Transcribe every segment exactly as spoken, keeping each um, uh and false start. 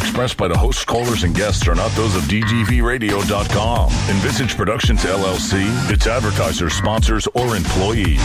expressed by the hosts, callers, and guests are not those of D G V radio dot com, Envisage Productions, L L C, its advertisers, sponsors, or employees.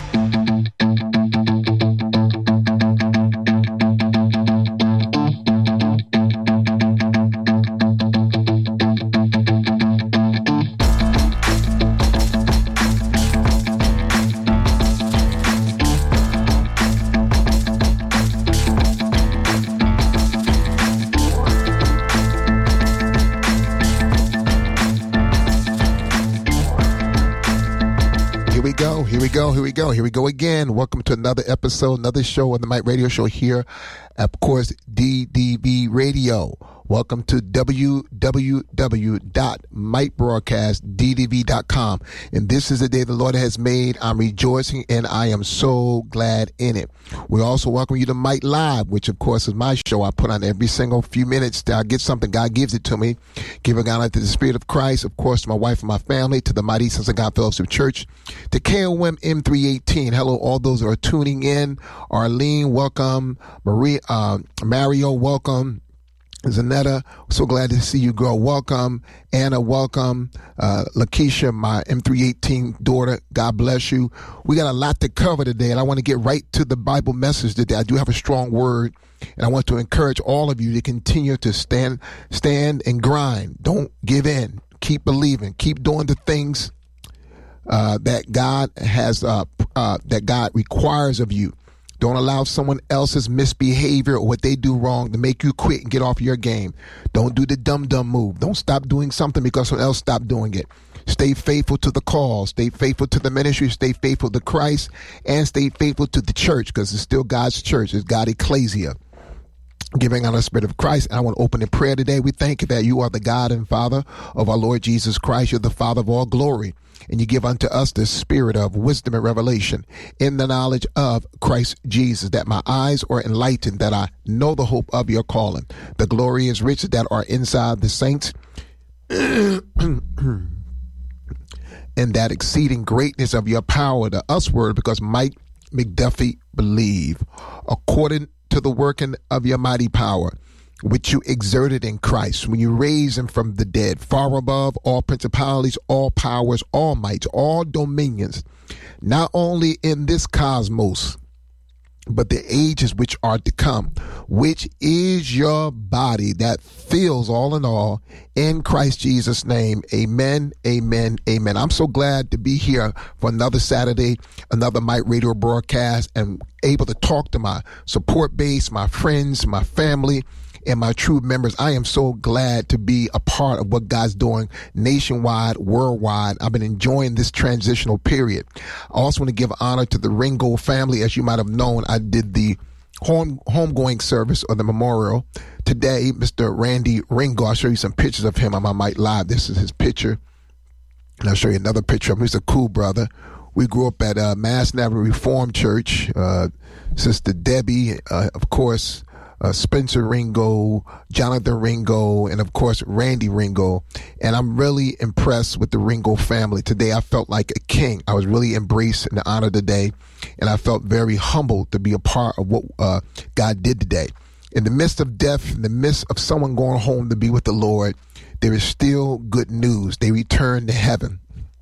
Here we go. Here we go. Here we go again. Welcome to another episode, another show on the Mike Radio Show here. Of course, D D V Radio. Welcome to w w w dot mike broadcast d d v dot com. And this is the day the Lord has made. I'm rejoicing and I am so glad in it. We also welcome you to Mike Live, which of course is my show. I put on every single few minutes. I get something. God gives it to me. Giving honor to the Spirit of Christ, of course, to my wife and my family, to the Mighty Sons of God Fellowship Church, to K O M M three eighteen. Hello, all those who are tuning in. Arlene, welcome. Maria, uh, Mario, welcome. Zanetta, so glad to see you, girl. Welcome. Anna, welcome. Uh, Lakeisha, my M three eighteen daughter, God bless you. We got a lot to cover today, and I want to get right to the Bible message today. I do have a strong word, and I want to encourage all of you to continue to stand, stand and grind. Don't give in. Keep believing. Keep doing the things uh, that God has, uh, uh, that God requires of you. Don't allow someone else's misbehavior or what they do wrong to make you quit and get off your game. Don't do the dumb, dumb move. Don't stop doing something because someone else stopped doing it. Stay faithful to the call. Stay faithful to the ministry. Stay faithful to Christ. And stay faithful to the church, because it's still God's church. It's God's ecclesia. Giving out the Spirit of Christ. And I want to open in prayer today. We thank you that you are the God and Father of our Lord Jesus Christ. You're the Father of all glory. And you give unto us the spirit of wisdom and revelation in the knowledge of Christ Jesus, that my eyes are enlightened, that I know the hope of your calling, the glorious riches that are inside the saints, and that exceeding greatness of your power to usward, because Mike McDuffie believe, according to the working of your mighty power, which you exerted in Christ when you raised him from the dead, far above all principalities, all powers, all mights, all dominions, not only in this cosmos, but the ages which are to come, which is your body that fills all in all in Christ Jesus' name. Amen, amen, amen. I'm so glad to be here for another Saturday, another Mike Radio broadcast, and able to talk to my support base, my friends, my family, and my true members. I am so glad to be a part of what God's doing nationwide, worldwide. I've been enjoying this transitional period. I also want to give honor to the Ringo family. As you might have known, I did the home homegoing service or the memorial. Today, Mister Randy Ringo, I'll show you some pictures of him on my Mike Live. This is his picture. And I'll show you another picture of him. He's a cool brother. We grew up at uh, Mass Nazarene Reformed Church. Uh, Sister Debbie, uh, of course, Uh, Spencer Ringo, Jonathan Ringo, and of course Randy Ringo. And I'm really impressed with the Ringo family. Today I felt like a king. I was really embraced and honored today, and I felt very humbled to be a part of what uh, God did today. In the midst of death, in the midst of someone going home to be with the Lord, there is still good news. They return to heaven.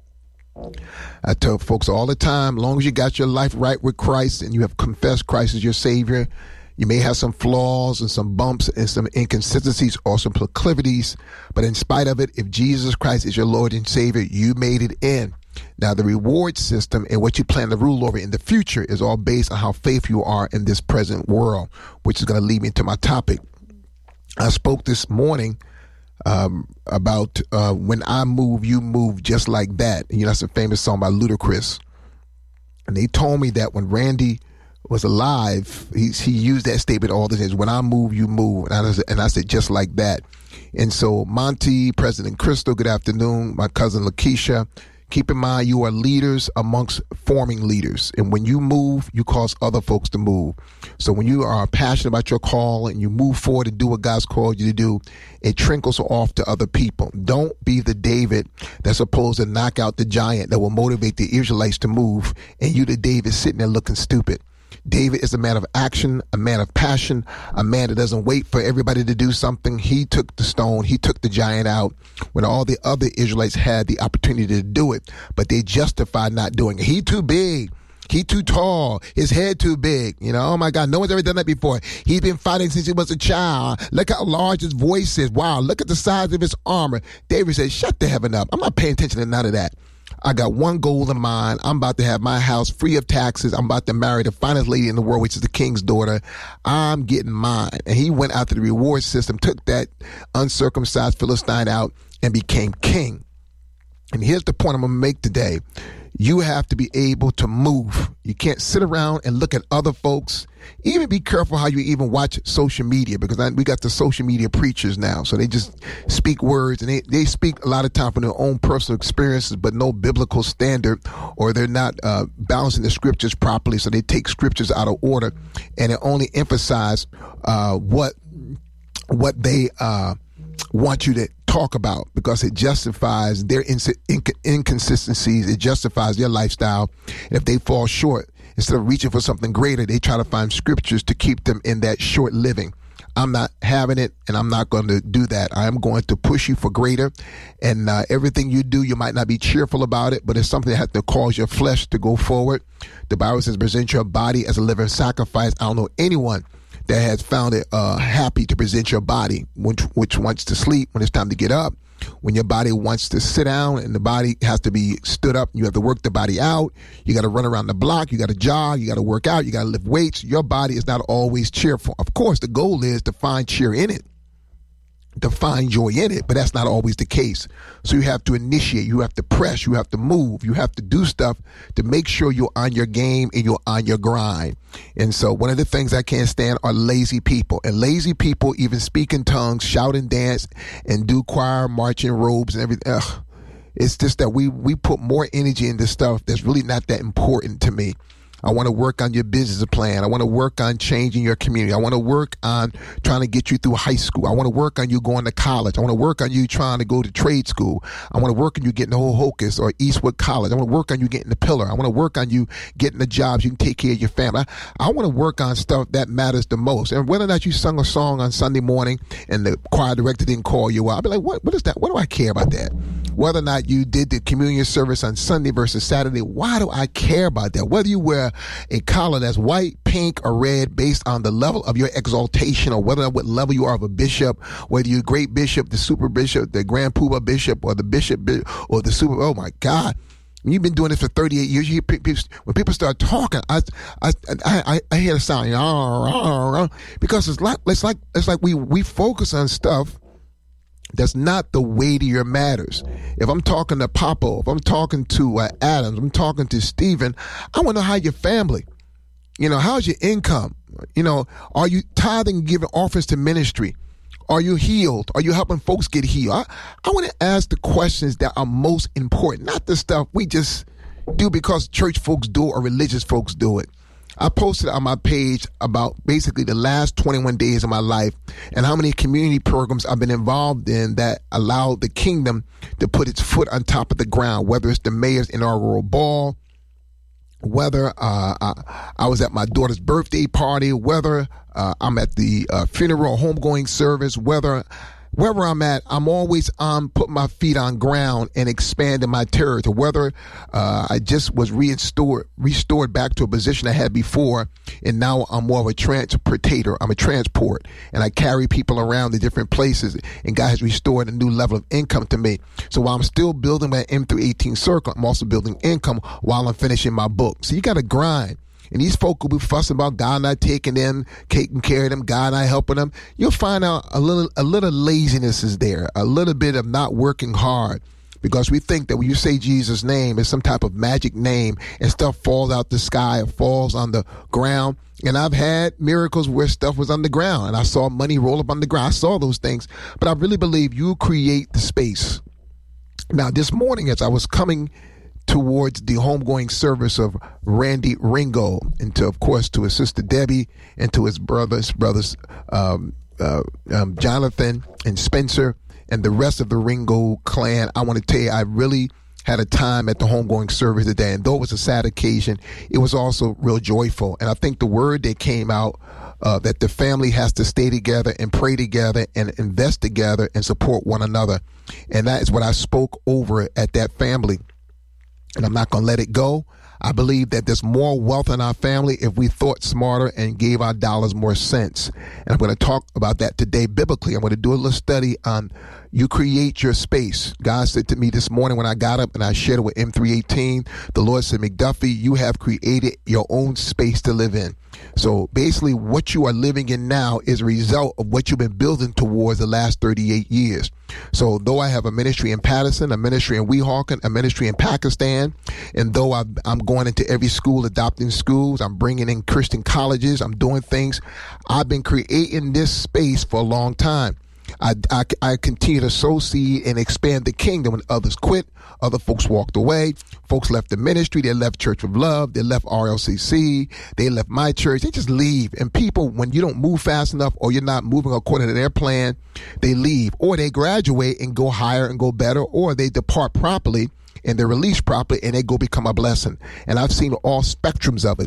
I tell folks all the time, as long as you got your life right with Christ and you have confessed Christ as your Savior, you may have some flaws and some bumps and some inconsistencies or some proclivities, but in spite of it, if Jesus Christ is your Lord and Savior, you made it in. Now, the reward system and what you plan to rule over in the future is all based on how faithful you are in this present world, which is going to lead me to my topic. I spoke this morning um, about uh, when I move, you move just like that. You know, that's a famous song by Ludacris. And they told me that when Randy was alive, he, he used that statement all the time. When I move, you move. And I, said, and I said, just like that. And so Monty, President Crystal, good afternoon. My cousin Lakeisha, keep in mind you are leaders amongst forming leaders. And when you move, you cause other folks to move. So when you are passionate about your call and you move forward to do what God's called you to do, it trickles off to other people. Don't be the David that's supposed to knock out the giant that will motivate the Israelites to move, and you the David sitting there looking stupid. David is a man of action, a man of passion, a man that doesn't wait for everybody to do something. He took the stone, he took the giant out when all the other Israelites had the opportunity to do it, but they justified not doing it. He too big. He too tall, his head too big. You know, oh my God, no one's ever done that before. He's been fighting since he was a child. Look how large his voice is. Wow, look at the size of his armor. David said, shut the heaven up. I'm not paying attention to none of that. I got one goal in mind. I'm about to have my house free of taxes. I'm about to marry the finest lady in the world, which is the king's daughter. I'm getting mine. And he went after the reward system, took that uncircumcised Philistine out, and became king. And here's the point I'm going to make today. You have to be able to move. You can't sit around and look at other folks. Even be careful how you even watch social media, because I, we got the social media preachers now. So they just speak words, and they, they speak a lot of time from their own personal experiences, but no biblical standard, or they're not uh, balancing the scriptures properly. So they take scriptures out of order, and they only emphasize uh, what what they uh, want you to talk about, because it justifies their inc- inc- inconsistencies. It justifies their lifestyle. And if they fall short, instead of reaching for something greater, they try to find scriptures to keep them in that short living. I'm not having it, and I'm not going to do that. I am going to push you for greater. And uh, everything you do, you might not be cheerful about it, but it's something that has to cause your flesh to go forward. The Bible says, present your body as a living sacrifice. I don't know anyone that has found it uh, happy to present your body, which, which wants to sleep when it's time to get up, when your body wants to sit down, and the body has to be stood up. You have to work the body out. You got to run around the block. You got to jog. You got to work out. You got to lift weights. Your body is not always cheerful. Of course, the goal is to find cheer in it, to find joy in it, but that's not always the case. So you have to initiate, you have to press, you have to move, you have to do stuff to make sure you're on your game and you're on your grind. And so one of the things I can't stand are lazy people. And lazy people even speak in tongues, shout and dance, and do choir, marching robes and everything. Ugh. It's just that we, we put more energy into stuff that's really not that important to me. I want to work on your business plan. I want to work on changing your community. I want to work on trying to get you through high school. I want to work on you going to college. I want to work on you trying to go to trade school. I want to work on you getting the whole Hocus or Eastwood College. I want to work on you getting the Pillar. I want to work on you getting the jobs you can take care of your family. I, I want to work on stuff that matters the most. And whether or not you sung a song on Sunday morning and the choir director didn't call you out, I'll be like, what, what is that? What do I care about that? Whether or not you did the communion service on Sunday versus Saturday, why do I care about that? Whether you wear a collar that's white, pink, or red based on the level of your exaltation, or whether what level you are of a bishop, whether you're a great bishop, the super bishop, the grand poobah bishop, or the bishop, or the super, oh my God. You've been doing this for thirty-eight years. You hear people, when people start talking, I, I, I, I hear the sound, because it's like, it's like, it's like we, we focus on stuff that's not the weightier matters. If I'm talking to Papa, if I'm talking to uh, Adams, I'm talking to Stephen, I want to know how your family, you know, how's your income? You know, are you tithing and giving offerings to ministry? Are you healed? Are you helping folks get healed? I, I want to ask the questions that are most important, not the stuff we just do because church folks do it or religious folks do it. I posted on my page about basically the last twenty-one days of my life and how many community programs I've been involved in that allowed the kingdom to put its foot on top of the ground, whether it's the mayor's inaugural ball, whether uh, I, I was at my daughter's birthday party, whether uh, I'm at the uh, funeral or homegoing service, whether wherever I'm at, I'm always um, putting my feet on ground and expanding my territory. Whether uh, I just was restored, restored back to a position I had before, and now I'm more of a transportator. I'm a transport, and I carry people around to different places, and God has restored a new level of income to me. So while I'm still building my M through eighteen circle, I'm also building income while I'm finishing my book. So you got to grind. And these folk will be fussing about God not taking them, taking care of them, God not helping them. You'll find out a little, a little laziness is there, a little bit of not working hard, because we think that when you say Jesus' name, it's some type of magic name and stuff falls out the sky or falls on the ground. And I've had miracles where stuff was on the ground and I saw money roll up on the ground. I saw those things, but I really believe you create the space. Now, this morning, as I was coming towards the homegoing service of Randy Ringo, and to, of course, to his sister Debbie, and to his brothers, brothers um, uh, um, Jonathan and Spencer, and the rest of the Ringo clan, I want to tell you, I really had a time at the homegoing service today, and though it was a sad occasion, it was also real joyful. And I think the word that came out, uh, that the family has to stay together and pray together and invest together and support one another. And that is what I spoke over at that family. And I'm not going to let it go. I believe that there's more wealth in our family if we thought smarter and gave our dollars more sense. And I'm going to talk about that today biblically. I'm going to do a little study on you create your space. God said to me this morning when I got up and I shared it with M three eighteen, the Lord said, McDuffie, you have created your own space to live in. So basically what you are living in now is a result of what you've been building towards the last thirty-eight years. So though I have a ministry in Patterson, a ministry in Weehawken, a ministry in Pakistan, and though I've, I'm going into every school, adopting schools, I'm bringing in Christian colleges, I'm doing things, I've been creating this space for a long time. I, I, I continue to sow seed and expand the kingdom. When others quit, other folks walked away. Folks left the ministry. They left Church of Love. They left R L C C. They left my church. They just leave. And people, when you don't move fast enough or you're not moving according to their plan, they leave. Or they graduate and go higher and go better, or they depart properly and they're released properly and they go become a blessing. And I've seen all spectrums of it.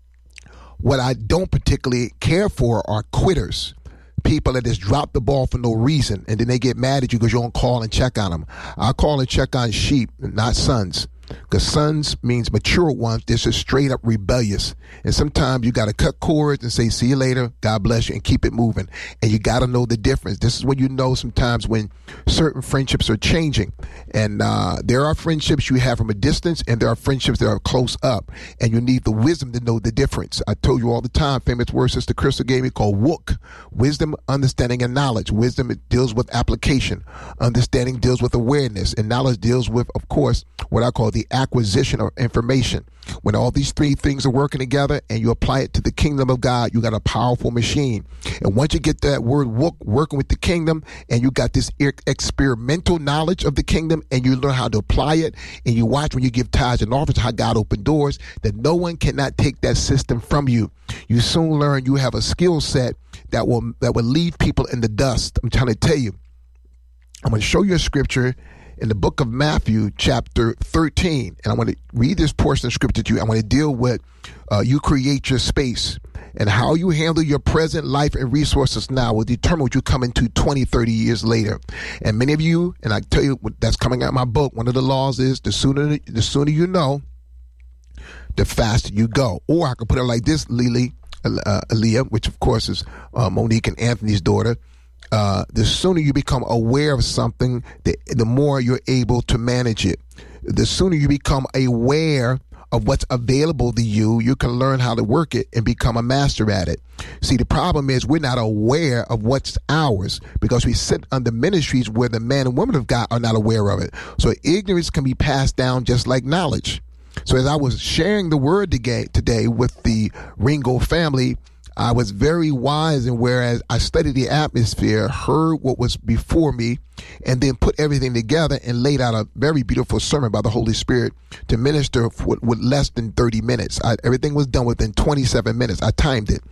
What I don't particularly care for are quitters. People that just drop the ball for no reason, and then they get mad at you because you don't call and check on them. I call and check on sheep, not sons, because sons means mature ones. This is straight up rebellious. And sometimes you got to cut cords and say, see you later, God bless you, and keep it moving. And you got to know the difference. This is when you know sometimes when certain friendships are changing. And uh, there are friendships you have from a distance, and there are friendships that are close up. And you need the wisdom to know the difference. I told you all the time, famous word Sister Crystal gave me called W O O C, wisdom, understanding, and knowledge. Wisdom, it deals with application. Understanding deals with awareness. And knowledge deals with, of course, what I call the acquisition of information. When all these three things are working together and you apply it to the kingdom of God, you got a powerful machine. And once you get that word work, working with the kingdom, and you got this experimental knowledge of the kingdom, and you learn how to apply it, and you watch when you give tithes and offerings how God opened doors, that no one cannot take that system from you. You soon learn you have a skill set that will that will leave people in the dust. I'm trying to tell you. I'm going to show you a scripture in the book of Matthew, chapter thirteen. And I want to read this portion of scripture to you. I want to deal with uh, you create your space, and how you handle your present life and resources now will determine what you come into twenty, thirty years later. And many of you, and I tell you, that's coming out of my book, one of the laws is the sooner, the sooner you know, the faster you go. Or I can put it like this, Lily, uh, Aaliyah, which of course is uh, Monique and Anthony's daughter. Uh, the sooner you become aware of something, the, the more you're able to manage it. The sooner you become aware of what's available to you, you can learn how to work it and become a master at it. See, the problem is we're not aware of what's ours because we sit under ministries where the men and women of God are not aware of it. So ignorance can be passed down just like knowledge. So as I was sharing the word today with the Ringo family, I was very wise, and whereas I studied the atmosphere, heard what was before me, and then put everything together and laid out a very beautiful sermon by the Holy Spirit to minister with, with less than thirty minutes. I, everything was done within twenty-seven minutes. I timed it.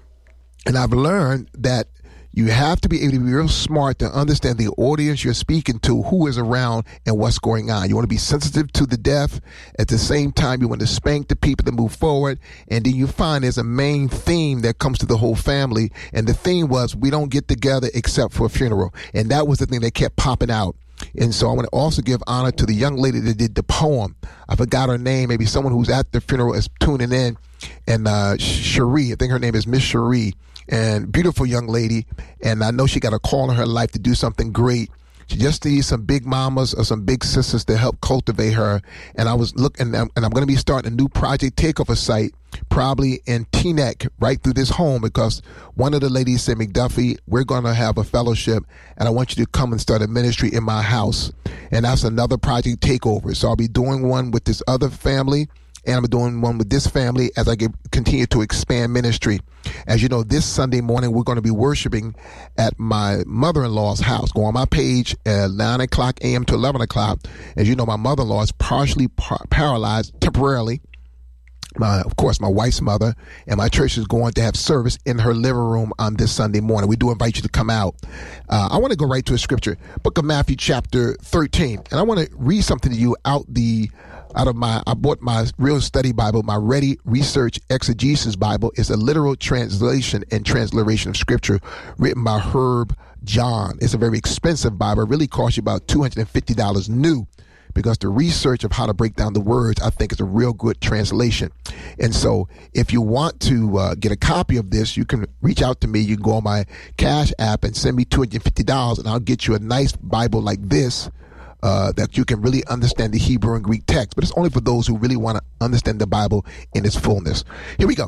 And I've learned that you have to be able to be real smart to understand the audience you're speaking to, who is around, and what's going on. You want to be sensitive to the deaf. At the same time, you want to spank the people to move forward. And then you find there's a main theme that comes to the whole family. And the theme was, we don't get together except for a funeral. And that was the thing that kept popping out. And so I want to also give honor to the young lady that did the poem. I forgot her name. Maybe someone who's at the funeral is tuning in. And uh, Cherie, I think her name is Miss Cherie. And beautiful young lady, and I know she got a call in her life to do something great. She just needs some big mamas or some big sisters to help cultivate her. And I was looking, and I'm going to be starting a new Project Takeover site, probably in Teaneck, right through this home, because one of the ladies said, McDuffie, we're going to have a fellowship, and I want you to come and start a ministry in my house. And that's another Project Takeover. So I'll be doing one with this other family, and I'm doing one with this family as I get, continue to expand ministry. As you know, this Sunday morning, we're going to be worshiping at my mother-in-law's house. Go on my page at nine o'clock a.m. to eleven o'clock. As you know, my mother-in-law is partially par- paralyzed temporarily My, of course, my wife's mother, and my church is going to have service in her living room on this Sunday morning. We do invite you to come out. Uh, I want to go right to a scripture, Book of Matthew, chapter thirteen, and I want to read something to you out the out of my. I bought my Real Study Bible, my Ready Research Exegesis Bible. It's a literal translation and transliteration of scripture written by Herb John. It's a very expensive Bible. It really costs you about two hundred fifty dollars new, because the research of how to break down the words, I think, is a real good translation. And so if you want to uh, get a copy of this, you can reach out to me. You can go on my Cash App and send me two hundred fifty dollars, and I'll get you a nice Bible like this uh, that you can really understand the Hebrew and Greek text. But it's only for those who really want to understand the Bible in its fullness. Here we go.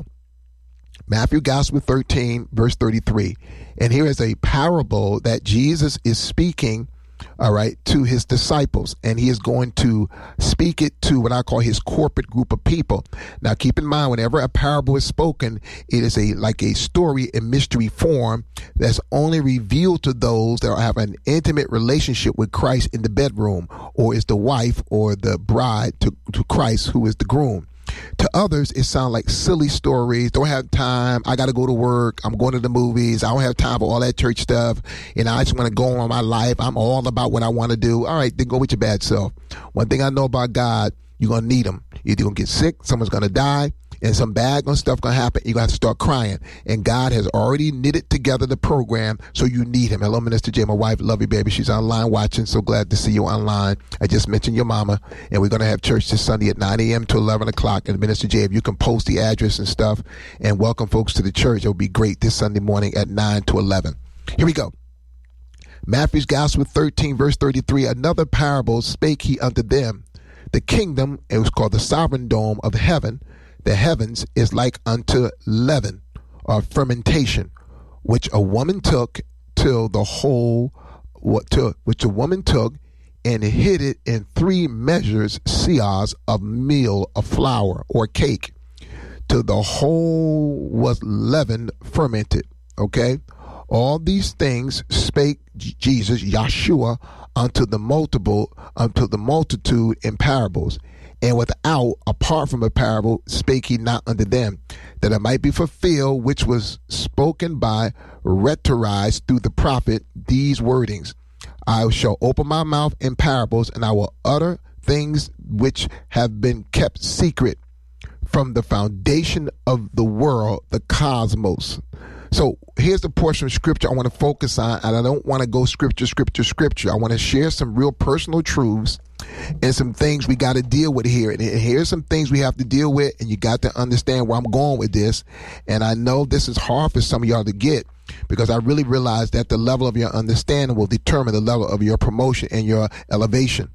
Matthew Gospel thirteen, verse thirty-three. And here is a parable that Jesus is speaking, all right, to his disciples, and he is going to speak it to what I call his corporate group of people. Now, keep in mind, whenever a parable is spoken, it is a like a story in mystery form that's only revealed to those that have an intimate relationship with Christ in the bedroom, or is the wife or the bride to, to Christ, who is the groom. To others, it sounds like silly stories. Don't have time. I got to go to work. I'm going to the movies. I don't have time for all that church stuff. And I just want to go on my life. I'm all about what I want to do. All right, then go with your bad self. One thing I know about God, you're going to need him. You're going to get sick. Someone's going to die. And some bad stuff going to happen. You're going to have to start crying. And God has already knitted together the program, so you need him. Hello, Minister J, my wife. Love you, baby. She's online watching. So glad to see you online. I just mentioned your mama. And we're going to have church this Sunday at nine a.m. to eleven o'clock. And Minister J, if you can post the address and stuff and welcome folks to the church, it would be great this Sunday morning at nine to eleven. Here we go. Matthew's Gospel thirteen, verse thirty-three. Another parable spake he unto them. The kingdom, it was called the sovereign dome of heaven, the heavens is like unto leaven, or fermentation, which a woman took till the whole, what to, which a woman took and hid it in three measures seahs of meal of flour or cake, till the whole was leavened, fermented. Okay, all these things spake Jesus, Yahshua, unto the multiple, unto the multitude in parables. And without, apart from a parable, spake he not unto them, that it might be fulfilled, which was spoken by rhetorize through the prophet, these wordings. I shall open my mouth in parables, and I will utter things which have been kept secret from the foundation of the world, the cosmos. So here's the portion of scripture I want to focus on, and I don't want to go scripture, scripture, scripture. I want to share some real personal truths and some things we got to deal with here. And here's some things we have to deal with, and you got to understand where I'm going with this. And I know this is hard for some of y'all to get, because I really realize that the level of your understanding will determine the level of your promotion and your elevation.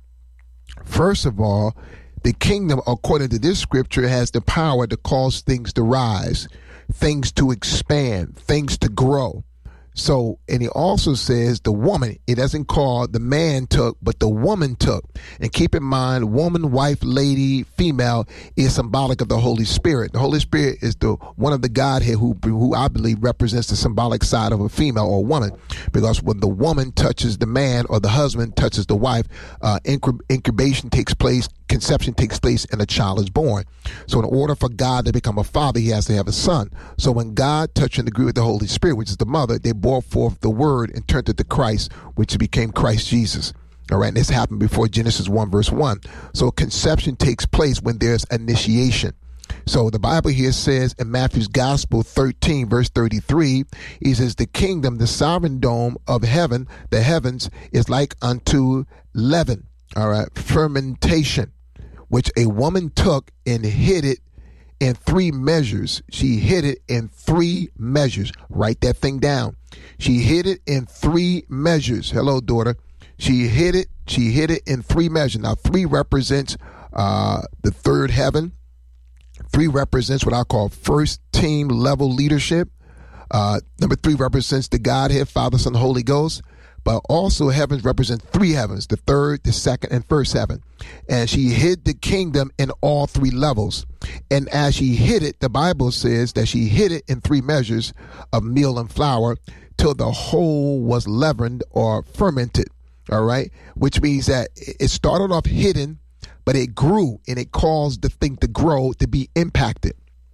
First of all, the kingdom, according to this scripture, has the power to cause things to rise, things to expand, things to grow. So, and he also says the woman, it doesn't call the man took, but the woman took. And keep in mind, woman, wife, lady, female is symbolic of the Holy Spirit. The Holy Spirit is the one of the Godhead who, who I believe represents the symbolic side of a female or a woman. Because when the woman touches the man or the husband touches the wife, uh, incubation takes place, conception takes place, and a child is born. So in order for God to become a father, he has to have a son. So when God touched and agreed with the Holy Spirit, which is the mother, they brought forth the word and turned it to Christ, which became Christ Jesus. All right, and this happened before Genesis one, verse one. So conception takes place when there's initiation. So the Bible here says in Matthew's Gospel thirteen, verse thirty-three, he says, the kingdom, the sovereign dome of heaven, the heavens, is like unto leaven, all right, fermentation, which a woman took and hid it in three measures. She hid it in three measures. Write that thing down. She hid it in three measures. Hello, daughter. She hid it. She hid it in three measures. Now, three represents uh, the third heaven. Three represents what I call first team level leadership. Uh, number three represents the Godhead, Father, Son, Holy Ghost. But also heavens represent three heavens, the third, the second, and first heaven. And she hid the kingdom in all three levels. And as she hid it, the Bible says that she hid it in three measures of meal and flour till the whole was leavened or fermented. All right. Which means that it started off hidden, but it grew and it caused the thing to grow, to be impacted.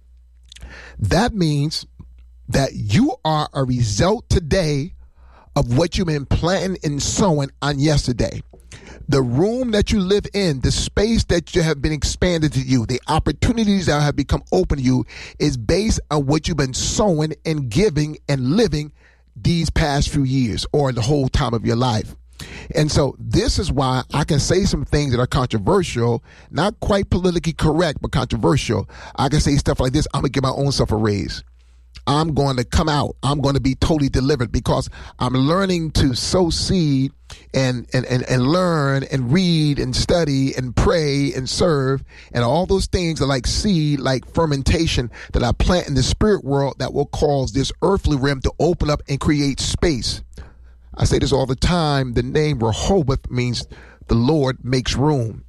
That means that you are a result today of what you've been planting and sowing on yesterday. The room that you live in, the space that you have been expanded to you, the opportunities that have become open to you is based on what you've been sowing and giving and living these past few years or the whole time of your life. And so this is why I can say some things that are controversial, not quite politically correct, but controversial. I can say stuff like this: I'm going to give my own self a raise. I'm going to come out. I'm going to be totally delivered because I'm learning to sow seed and, and, and, and learn and read and study and pray and serve. And all those things are like seed, like fermentation that I plant in the spirit world that will cause this earthly realm to open up and create space. I say this all the time. The name Rehoboth means the Lord makes room.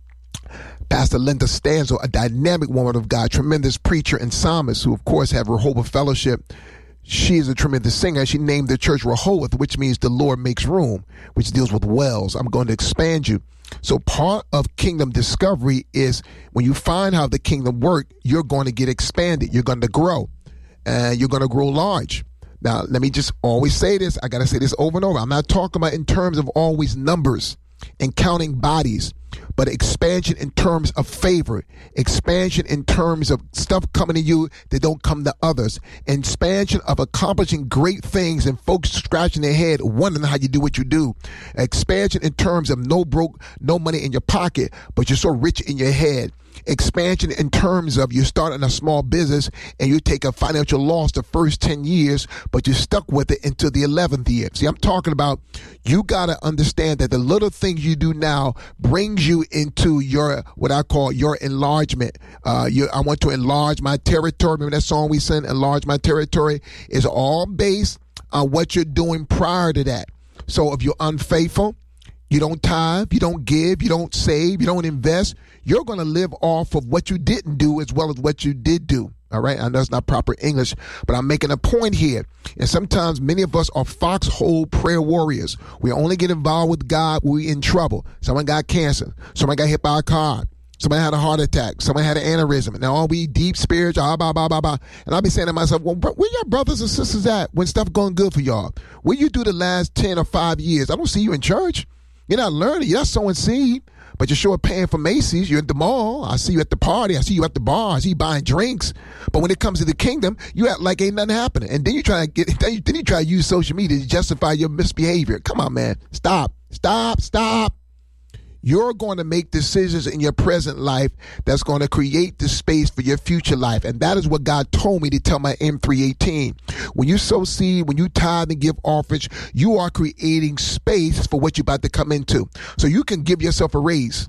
Pastor Linda Stanzel, a dynamic woman of God, tremendous preacher and psalmist, who of course have Rehoboth Fellowship. She is a tremendous singer. She named the church Rehoboth, which means the Lord makes room, which deals with wells. I'm going to expand you. So part of kingdom discovery is when you find how the kingdom works, you're going to get expanded. You're going to grow and you're going to grow large. Now, let me just always say this. I got to say this over and over. I'm not talking about in terms of always numbers and counting bodies, but expansion in terms of favor, expansion in terms of stuff coming to you that don't come to others, expansion of accomplishing great things and folks scratching their head wondering how you do what you do, expansion in terms of no broke, no money in your pocket, but you're so rich in your head. Expansion in terms of you're starting a small business and you take a financial loss the first ten years, but you're stuck with it until the eleventh year. See, I'm talking about you got to understand that the little things you do now brings you into your, what I call your enlargement. Uh, you, I want to enlarge my territory. Remember that song we sang, Enlarge My Territory? It's all based on what you're doing prior to that. So if you're unfaithful, you don't tithe, you don't give, you don't save, you don't invest, you're going to live off of what you didn't do as well as what you did do. All right. I know it's not proper English, but I'm making a point here. And sometimes many of us are foxhole prayer warriors. We only get involved with God when we're in trouble. Someone got cancer. Someone got hit by a car. Somebody had a heart attack. Somebody had an aneurysm. And all we deep spiritual, blah, blah, blah, blah, blah. And I'll be saying to myself, well, where your brothers and sisters at when stuff going good for y'all? Where you do the last ten or five years? I don't see you in church. You're not learning. You're not sowing seed, but you're sure paying for Macy's. You're at the mall. I see you at the party. I see you at the bar. I see you buying drinks. But when it comes to the kingdom, you act like ain't nothing happening. And then you try to get, then you, then you try to use social media to justify your misbehavior. Come on, man. Stop, stop, stop. You're going to make decisions in your present life that's going to create the space for your future life. And that is what God told me to tell my M three eighteen. When you sow seed, when you tithe and give offerings, you are creating space for what you're about to come into. So you can give yourself a raise.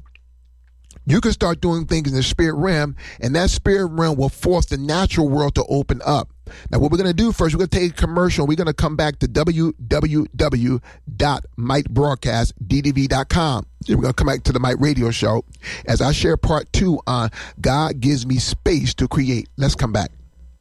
You can start doing things in the spirit realm, and that spirit realm will force the natural world to open up. Now, what we're going to do first, we're going to take a commercial. We're going to come back to w w w dot mite broadcast d d v dot com. We're going to come back to the Mite Radio Show as I share part two on God gives me space to create. Let's come back.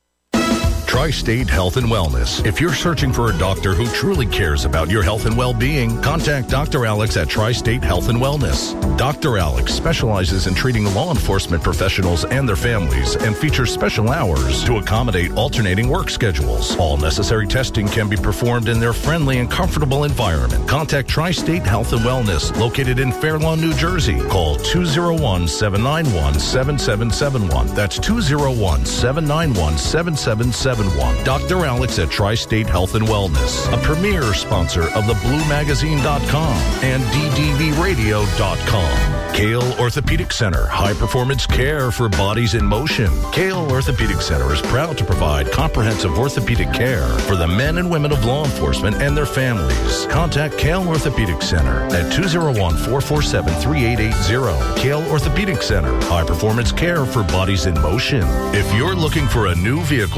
Tri-State Health and Wellness. If you're searching for a doctor who truly cares about your health and well-being, contact Doctor Alex at Tri-State Health and Wellness. Doctor Alex specializes in treating law enforcement professionals and their families and features special hours to accommodate alternating work schedules. All necessary testing can be performed in their friendly and comfortable environment. Contact Tri-State Health and Wellness, located in Fair Lawn, New Jersey. Call two oh one, seven nine one, seven seven seven one. That's two oh one, seven nine one, seven seven seven one. Doctor Alex at Tri-State Health and Wellness, a premier sponsor of the blue magazine dot com and d d v radio dot com. Kale Orthopedic Center, high-performance care for bodies in motion. Kale Orthopedic Center is proud to provide comprehensive orthopedic care for the men and women of law enforcement and their families. Contact Kale Orthopedic Center at two oh one, four four seven, three eight eight zero. Kale Orthopedic Center, high-performance care for bodies in motion. If you're looking for a new vehicle or a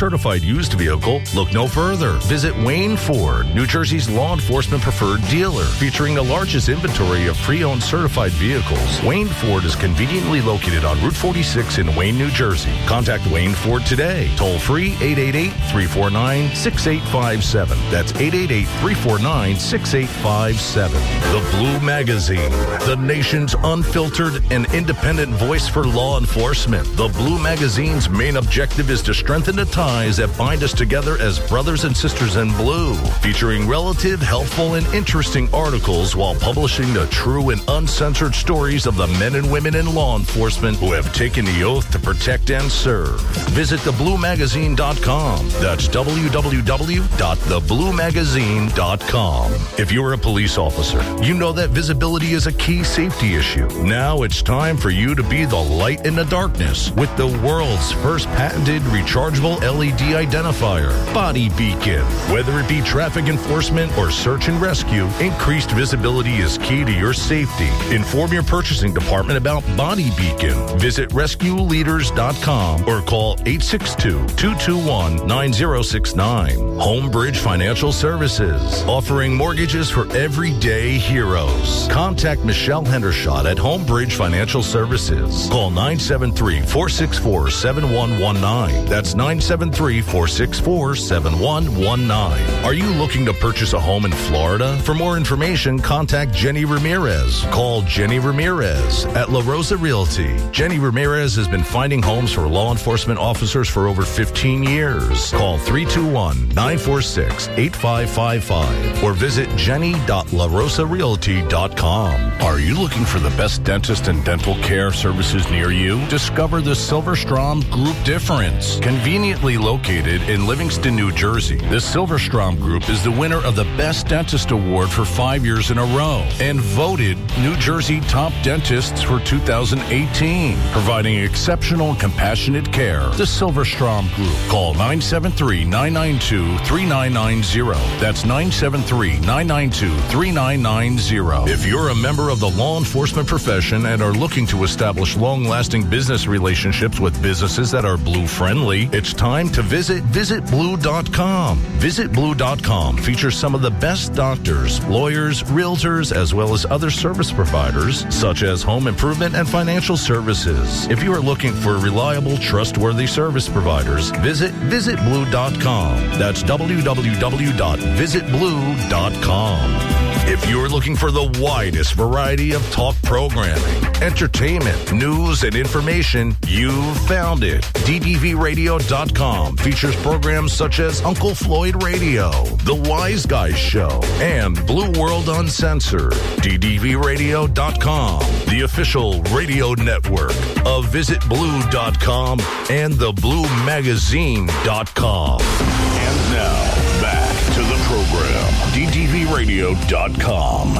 certified used vehicle, look no further. Visit Wayne Ford, New Jersey's law enforcement preferred dealer, featuring the largest inventory of pre-owned certified vehicles. Wayne Ford is conveniently located on Route forty-six in Wayne, New Jersey. Contact Wayne Ford today. Toll free eight eight eight, three four nine, six eight five seven. That's eight eight eight, three four nine, six eight five seven. The Blue Magazine, the nation's unfiltered and independent voice for law enforcement. The Blue Magazine's main objective is to strengthen the ties that bind us together as brothers and sisters in blue, featuring relative, helpful, and interesting articles while publishing the true and uncensored stories of the men and women in law enforcement who have taken the oath to protect and serve. Visit the blue magazine dot com. That's w w w dot the blue magazine dot com. If you're a police officer, you know that visibility is a key safety issue. Now it's time for you to be the light in the darkness with the world's first patented rechargeable L E D identifier, Body Beacon. Whether it be traffic enforcement or search and rescue, increased visibility is key to your safety. Inform your purchasing department about Body Beacon. Visit rescue leaders dot com or call eight six two, two two one, nine zero six nine. Homebridge Financial Services, offering mortgages for everyday heroes. Contact Michelle Hendershot at Homebridge Financial Services. Call nine seven three, four six four, seven one one nine. That's nine seven three, four six four, seven one one nine. Are you looking to purchase a home in Florida? For more information, contact Jenny Ramirez. Call Jenny Ramirez at La Rosa Realty. Jenny Ramirez has been finding homes for law enforcement officers for over fifteen years. Call three two one, nine four six, eight five five five or visit jenny dot la rosa realty dot com. Are you looking for the best dentist and dental care services near you? Discover the Silverstrom Group Difference. Conveniently located in Livingston, New Jersey, the Silverstrom Group is the winner of the Best Dentist Award for five years in a row and voted New Jersey Top Dentists for two thousand eighteen, providing exceptional and compassionate care. The Silverstrom Group. Call nine seven three, nine nine two, three nine nine zero. That's nine seven three, nine nine two, three nine nine zero. If you're a member of the law enforcement profession and are looking to establish long-lasting business relationships with businesses that are blue-friendly, it's time to visit visit blue dot com. visit blue dot com features some of the best doctors, lawyers, realtors, as well as other service providers, such as home improvement and financial services. If you are looking for reliable, trustworthy service providers, visit visit blue dot com. That's w w w dot visit blue dot com. If you're looking for the widest variety of talk programming, entertainment, news, and information, you've found it. D D V radio dot com features programs such as Uncle Floyd Radio, The Wise Guys Show, and Blue World Uncensored. D D V radio dot com, the official radio network of visit blue dot com and the blue magazine dot com. And now, back to the program. D D V radio dot com.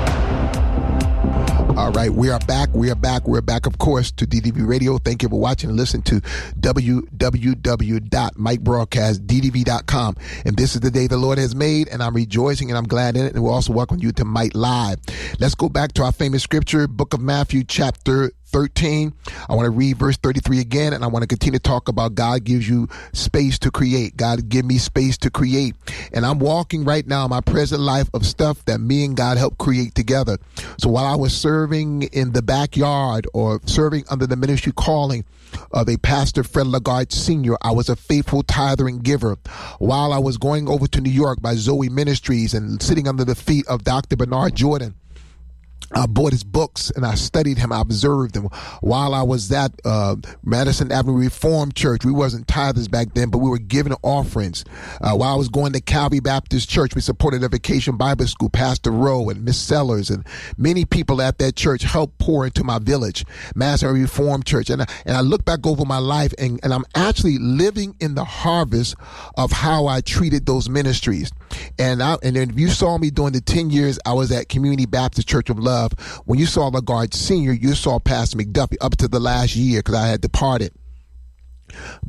All right, we are back. We are back. We're back, of course, to D D V Radio. Thank you for watching and listening to w w w dot mike broadcast d d v dot com. And this is the day the Lord has made, and I'm rejoicing and I'm glad in it. And we'll also welcome you to Mike Live. Let's go back to our famous scripture, Book of Matthew, chapter thirteen. I want to read verse thirty-three again, and I want to continue to talk about God gives you space to create. God give me space to create. And I'm walking right now in my present life of stuff that me and God helped create together. So while I was serving in the backyard or serving under the ministry calling of a pastor, Fred Lagarde Senior, I was a faithful tither and giver. While I was going over to New York by Zoe Ministries and sitting under the feet of Doctor Bernard Jordan, I bought his books and I studied him. I observed him. While I was at uh, Madison Avenue Reformed Church, we wasn't tithers back then, but we were giving offerings. Uh, while I was going to Calvary Baptist Church, we supported a Vacation Bible School. Pastor Rowe and Miss Sellers and many people at that church helped pour into my village, Madison Avenue Reformed Church. And I, and I look back over my life, and, and I'm actually living in the harvest of how I treated those ministries. And I, and then if you saw me during the ten years I was at Community Baptist Church of Love, when you saw Lagarde Senior, you saw Pastor McDuffie up to the last year because I had departed. But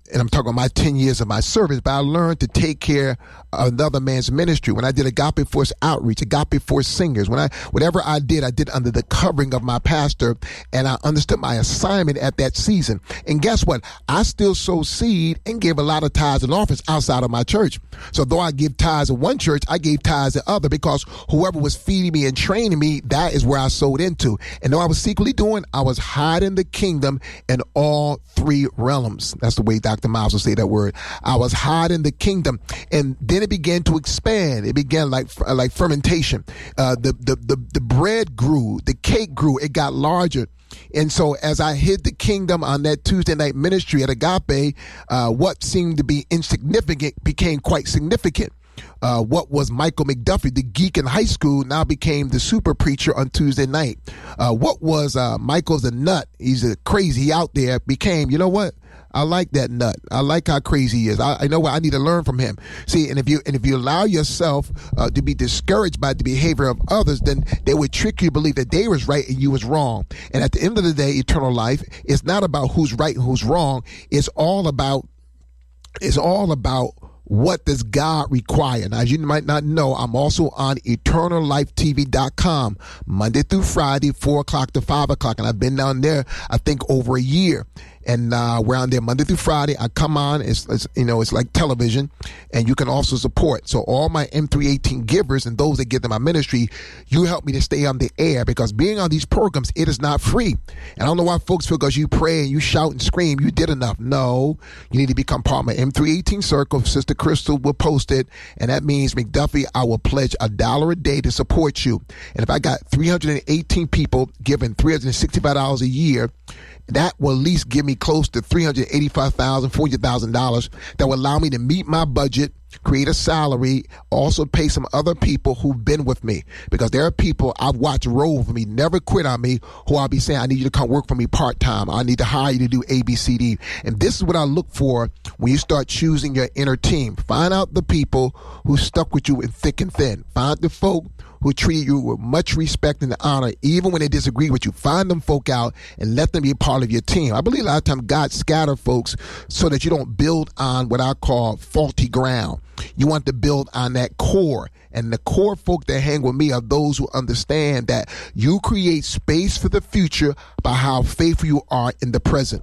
and I'm talking about my ten years of my service, but I learned to take care of another man's ministry. When I did Agape Force Outreach, Agape Force Singers, when I, whatever I did, I did under the covering of my pastor, and I understood my assignment at that season. And guess what? I still sow seed and gave a lot of tithes and offerings outside of my church. So though I give tithes in one church, I gave tithes in other, because whoever was feeding me and training me, that is where I sowed into. And though I was secretly doing, I was hiding the kingdom in all three realms. That's the way Doctor Miles will say that word. I was hiding the kingdom, and then it began to expand. It began like like fermentation. Uh, the, the the the bread grew, the cake grew, it got larger. And so as I hid the kingdom on that Tuesday night ministry at Agape, uh, what seemed to be insignificant became quite significant. Uh, what was Michael McDuffie, the geek in high school, now became the super preacher on Tuesday night. Uh, what was uh, Michael's a nut, he's a crazy out there, became, you know what? I like that nut. I like how crazy he is. I, I know what I need to learn from him. See, and if you and if you allow yourself uh, to be discouraged by the behavior of others, then they would trick you to believe that they was right and you was wrong. And at the end of the day, eternal life is not about who's right and who's wrong. It's all about it's all about what does God require? Now, as you might not know, I'm also on eternal life T V dot com Monday through Friday, four o'clock to five o'clock. And I've been down there, I think, over a year. And uh, we're on there Monday through Friday. I come on, it's, it's you know, it's like television, and you can also support. So all my M three eighteen givers and those that give them my ministry, you help me to stay on the air, because being on these programs, it is not free. And I don't know why folks feel because you pray and you shout and scream, you did enough. No, you need to become part of my M three eighteen circle. Sister Crystal will post it, and that means, McDuffie, I will pledge a dollar a day to support you. And if I got three hundred eighteen people giving three hundred sixty-five dollars a year, that will at least give me close to three hundred eighty-five thousand dollars, four hundred thousand dollars that will allow me to meet my budget, create a salary, also pay some other people who've been with me. Because there are people I've watched roll for me, never quit on me, who I'll be saying, I need you to come work for me part-time. I need to hire you to do A, B, C, D. And this is what I look for when you start choosing your inner team. Find out the people who stuck with you in thick and thin. Find the folk who treat you with much respect and honor, even when they disagree with you. Find them folk out and let them be a part of your team. I believe a lot of times God scatter folks so that you don't build on what I call faulty ground. You want to build on that core. And the core folk that hang with me are those who understand that you create space for the future by how faithful you are in the present.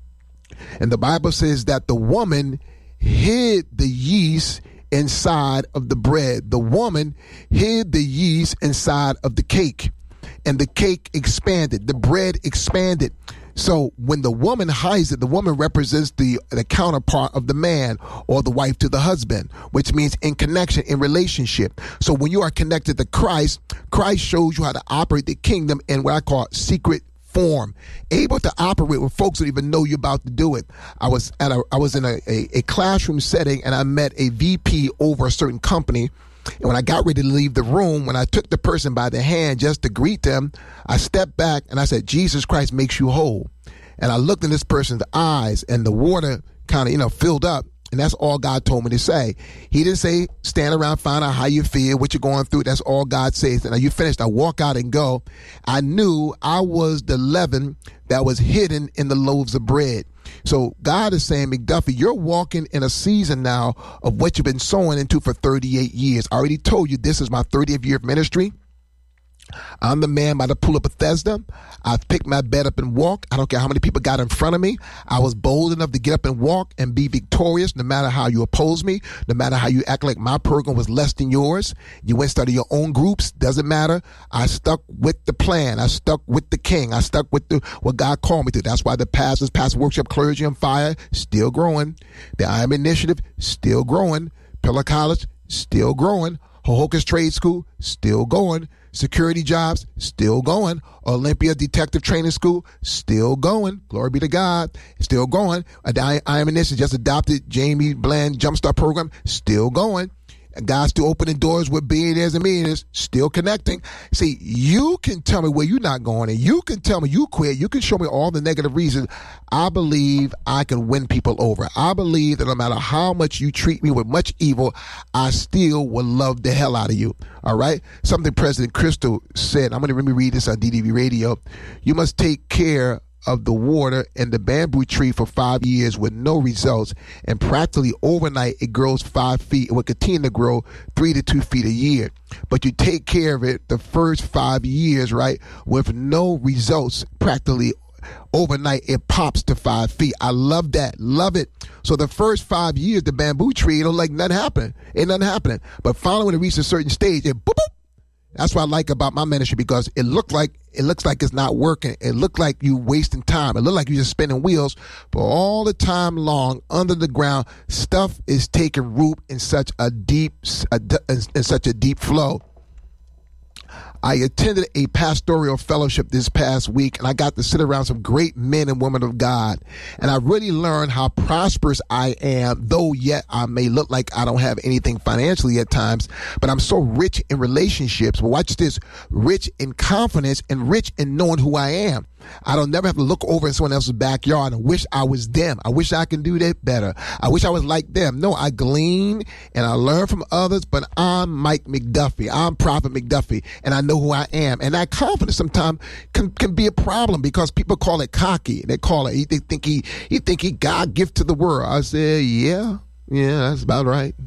And the Bible says that the woman hid the yeast inside of the bread. The woman hid the yeast inside of the cake, and the cake expanded. The bread expanded. So when the woman hides it, the woman represents the, the counterpart of the man, or the wife to the husband, which means in connection, in relationship. So when you are connected to Christ, Christ shows you how to operate the kingdom in what I call secret form, able to operate when folks don't even know you're about to do it. I was at a, I was in a, a, a classroom setting, and I met a V P over a certain company. And when I got ready to leave the room, when I took the person by the hand just to greet them, I stepped back and I said, Jesus Christ makes you whole. And I looked in this person's eyes, and the water kind of, you know, filled up. And that's all God told me to say. He didn't say, stand around, find out how you feel, what you're going through. That's all God says. And now you finished. I walk out and go. I knew I was the leaven that was hidden in the loaves of bread. So God is saying, McDuffie, you're walking in a season now of what you've been sowing into for thirty-eight years. I already told you this is my thirtieth year of ministry. I'm the man by the pool of Bethesda. I've picked my bed up and walk. I don't care how many people got in front of me. I was bold enough to get up and walk and be victorious no matter how you oppose me, no matter how you act like my program was less than yours. You went and started your own groups. Doesn't matter. I stuck with the plan. I stuck with the king. I stuck with the what God called me to. That's why the pastors, pastor workshop, clergy on fire, still growing. The I Am Initiative, still growing. Pillar College, still growing. Hohokus Trade School, still going. Security jobs, still going. Olympia Detective Training School, still going. Glory be to God, still going. I, I am in this, just adopted Jamie Bland Jumpstart program, still going. And God's still opening doors with billionaires and millionaires, still connecting. See, you can tell me where you're not going, and you can tell me you quit. You can show me all the negative reasons. I believe I can win people over. I believe that no matter how much you treat me with much evil, I still will love the hell out of you. All right? Something President Crystal said, I'm going to let me read this on D D V Radio. You must take care of the water in the bamboo tree for five years with no results, and practically overnight it grows five feet. It will continue to grow three to two feet a year. But you take care of it the first five years, right, with no results. Practically overnight it pops to five feet. I love that. Love it. So the first five years, the bamboo tree, it don't like nothing happening. Ain't nothing happening. But finally, when it reaches a certain stage, it boop, boop. That's what I like about my ministry, because it look like it looks like it's not working. It looked like you wasting time. It looked like you're just spinning wheels. But all the time long, under the ground, stuff is taking root in such a deep, a, in such a deep flow. I attended a pastoral fellowship this past week, and I got to sit around some great men and women of God. And I really learned how prosperous I am, though yet I may look like I don't have anything financially at times, but I'm so rich in relationships. But watch this, rich in confidence and rich in knowing who I am. I don't never have to look over in someone else's backyard and wish I was them. I wish I can do that better. I wish I was like them. No, I glean and I learn from others, but I'm Mike McDuffie. I'm Prophet McDuffie, and I know who I am. And that confidence sometimes can, can be a problem, because people call it cocky. They call it, they think he, he think he God gift to the world. I said, yeah, yeah, that's about right.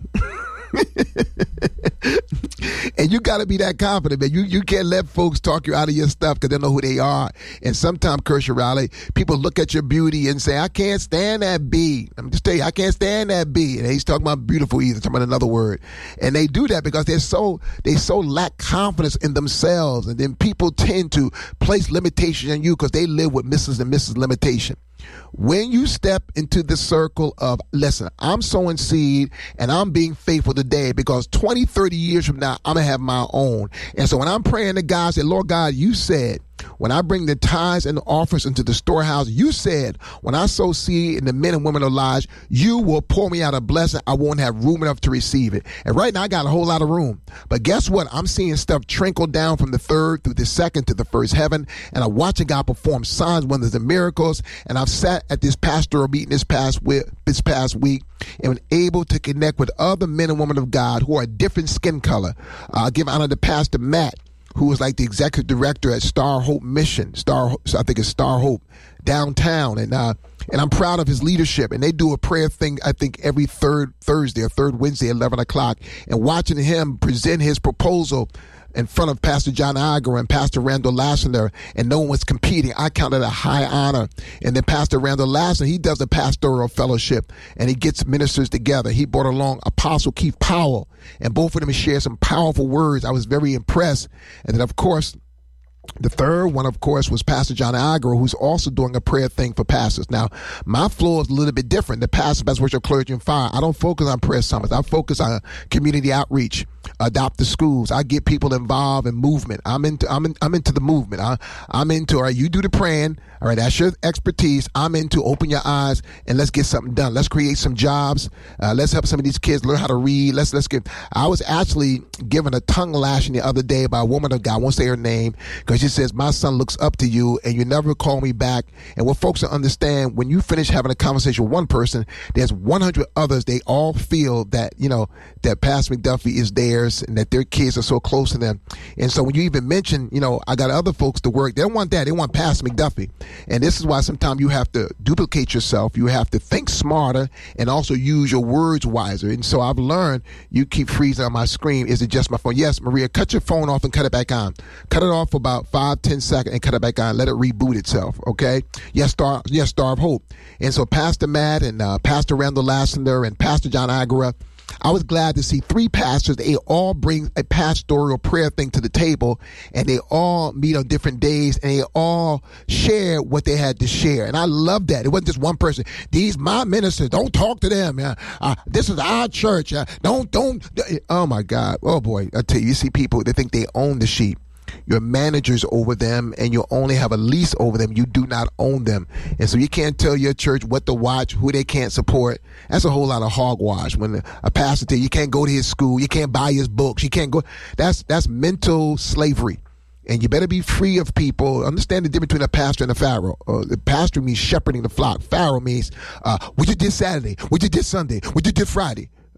And you got to be that confident, man. You you can't let folks talk you out of your stuff because they know who they are. And sometimes, Kershaw Raleigh, people look at your beauty and say, I can't stand that B. I'm just tell you, I can't stand that B. And he's talking about beautiful either, talking about another word. And they do that because they're so they so lack confidence in themselves. And then people tend to place limitations on you because they live with Missus and Missus Limitation. When you step into the circle of, listen, I'm sowing seed and I'm being faithful today, because twenty, thirty years from now, I'm going to have my own. And so when I'm praying to God, I say, Lord God, you said, when I bring the tithes and the offerings into the storehouse, you said, when I sow seed in the men and women of lives, you will pour me out a blessing. I won't have room enough to receive it. And right now I got a whole lot of room. But guess what? I'm seeing stuff trickle down from the third through the second to the first heaven. And I'm watching God perform signs, wonders, and miracles. And I've sat at this pastoral meeting this past week, this past week and been able to connect with other men and women of God who are a different skin color. Uh, I'll give honor to Pastor Matt, who was like the executive director at Star Hope Mission, Star, I think it's Star Hope downtown. And, uh, and I'm proud of his leadership. And they do a prayer thing, I think, every third Thursday or third Wednesday at eleven o'clock. And watching him present his proposal in front of Pastor John Iger and Pastor Randall Lassner, and no one was competing, I count it a high honor. And then Pastor Randall Lassner, he does a pastoral fellowship, and he gets ministers together. He brought along Apostle Keith Powell, and both of them shared some powerful words. I was very impressed. And then, of course, the third one, of course, was Pastor John Iger, who's also doing a prayer thing for pastors. Now, my floor is a little bit different. The pastor, Best Worship, Clergy, and Fire, I don't focus on prayer summits. I focus on community outreach, adopt the schools. I get people involved in movement. I'm into I'm in, I'm into the movement. I, I'm into, all right, you do the praying. All right, that's your expertise. I'm into open your eyes and let's get something done. Let's create some jobs. Uh, let's help some of these kids learn how to read. Let's let's get. I was actually given a tongue lashing the other day by a woman of God. I won't say her name, because she says, my son looks up to you and you never call me back. And what folks don't understand, when you finish having a conversation with one person, there's one hundred others. They all feel that, you know, that Pastor McDuffie is theirs and that their kids are so close to them. And so when you even mention, you know, I got other folks to work, they don't want that. They want Pastor McDuffie. And this is why sometimes you have to duplicate yourself. You have to think smarter and also use your words wiser. And so I've learned, you keep freezing on my screen. Is it just my phone? Yes, Maria, cut your phone off and cut it back on. Cut it off for about five, ten seconds and cut it back on. Let it reboot itself. Okay. Yes, Star, yes, Star of Hope. And so Pastor Matt and uh, Pastor Randall Lassner and Pastor John Iger, I was glad to see three pastors. They all bring a pastoral prayer thing to the table, and they all meet on different days, and they all share what they had to share. And I love that. It wasn't just one person. These my ministers, don't talk to them. Uh, uh, this is our church. Uh, don't, don't. Oh my God. Oh boy. I tell you, you see people, they think they own the sheep. You're managers over them, and you only have a lease over them. You do not own them. And so you can't tell your church what to watch, who they can't support. That's a whole lot of hogwash. When a pastor tells you you can't go to his school, you can't buy his books, you can't go. That's that's mental slavery. And you better be free of people. Understand the difference between a pastor and a pharaoh. Uh, the pastor means shepherding the flock. Pharaoh means uh, what you did Saturday, what you did Sunday, what you did Friday.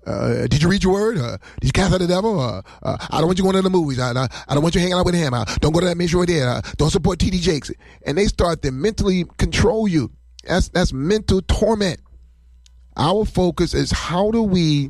Uh, did you read your word? Uh, did you cast out the devil? Uh, uh, I don't want you going to the movies. I, I, I don't want you hanging out with him. Uh, don't go to that ministry there. Uh, don't support T D Jakes. And they start to mentally control you. That's that's mental torment. Our focus is how do we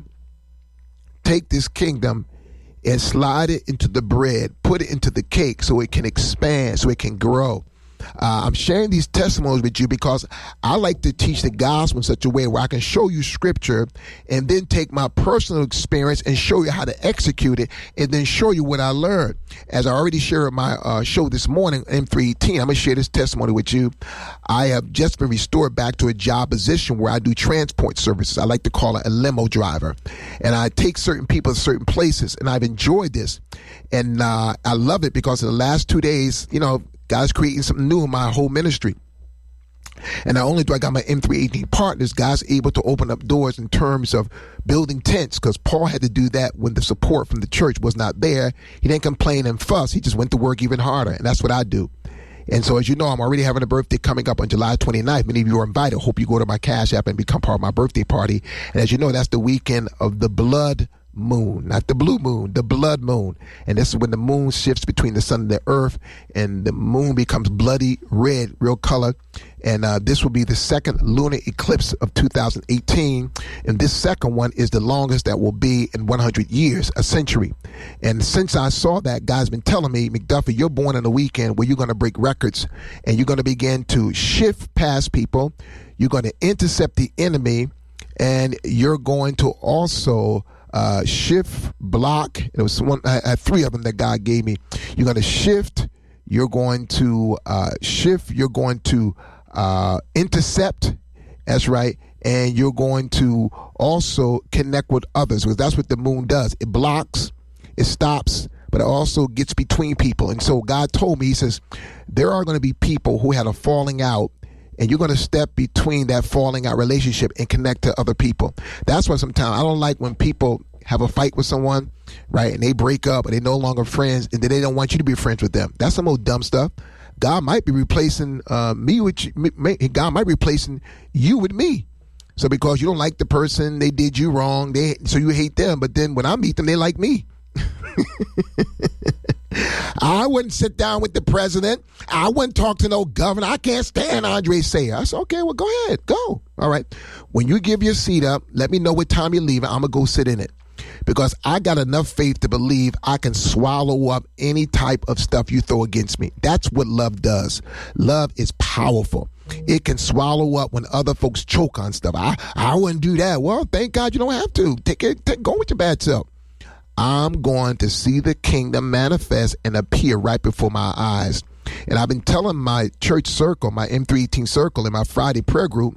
take this kingdom and slide it into the bread, put it into the cake so it can expand, so it can grow. Uh, I'm sharing these testimonies with you because I like to teach the gospel in such a way where I can show you scripture and then take my personal experience and show you how to execute it and then show you what I learned. As I already shared in my uh, show this morning, M three eighteen, I'm going to share this testimony with you. I have just been restored back to a job position where I do transport services. I like to call it a limo driver. And I take certain people to certain places, and I've enjoyed this. And uh, I love it because in the last two days, you know, God's creating something new in my whole ministry. And not only do I got my M three eighteen partners, God's able to open up doors in terms of building tents, because Paul had to do that when the support from the church was not there. He didn't complain and fuss. He just went to work even harder. And that's what I do. And so, as you know, I'm already having a birthday coming up on July twenty-ninth. Many of you are invited. Hope you go to my Cash App and become part of my birthday party. And as you know, that's the weekend of the blood moon, not the blue moon, the blood moon. And this is when the moon shifts between the sun and the earth, and the moon becomes bloody red, real color. And uh, this will be the second lunar eclipse of two thousand eighteen. And this second one is the longest that will be in one hundred years, a century. And since I saw that, God's been telling me, McDuffie, you're born on a weekend where you're going to break records, and you're going to begin to shift past people. You're going to intercept the enemy, and you're going to also Uh, shift, block. It was one. I had three of them that God gave me. You're going to shift. You're going to uh, shift. You're going to uh, intercept. That's right. And you're going to also connect with others, because that's what the moon does. It blocks, it stops, but it also gets between people. And so God told me, he says, there are going to be people who had a falling out, and you're going to step between that falling out relationship and connect to other people. That's why sometimes I don't like when people have a fight with someone, right, and they break up and they're no longer friends, and then they don't want you to be friends with them. That's some old dumb stuff. God might be replacing uh, me with you. God might be replacing you with me. So because you don't like the person, they did you wrong, they so you hate them. But then when I meet them, they like me. I wouldn't sit down with the president. I wouldn't talk to no governor. I can't stand Andre Sayre. I said, okay, well, go ahead. Go. All right. When you give your seat up, let me know what time you're leaving. I'm going to go sit in it, because I got enough faith to believe I can swallow up any type of stuff you throw against me. That's what love does. Love is powerful. It can swallow up when other folks choke on stuff. I, I wouldn't do that. Well, thank God you don't have to. Take it. Take, go with your bad self. I'm going to see the kingdom manifest and appear right before my eyes. And I've been telling my church circle, my M three eighteen circle, in my Friday prayer group,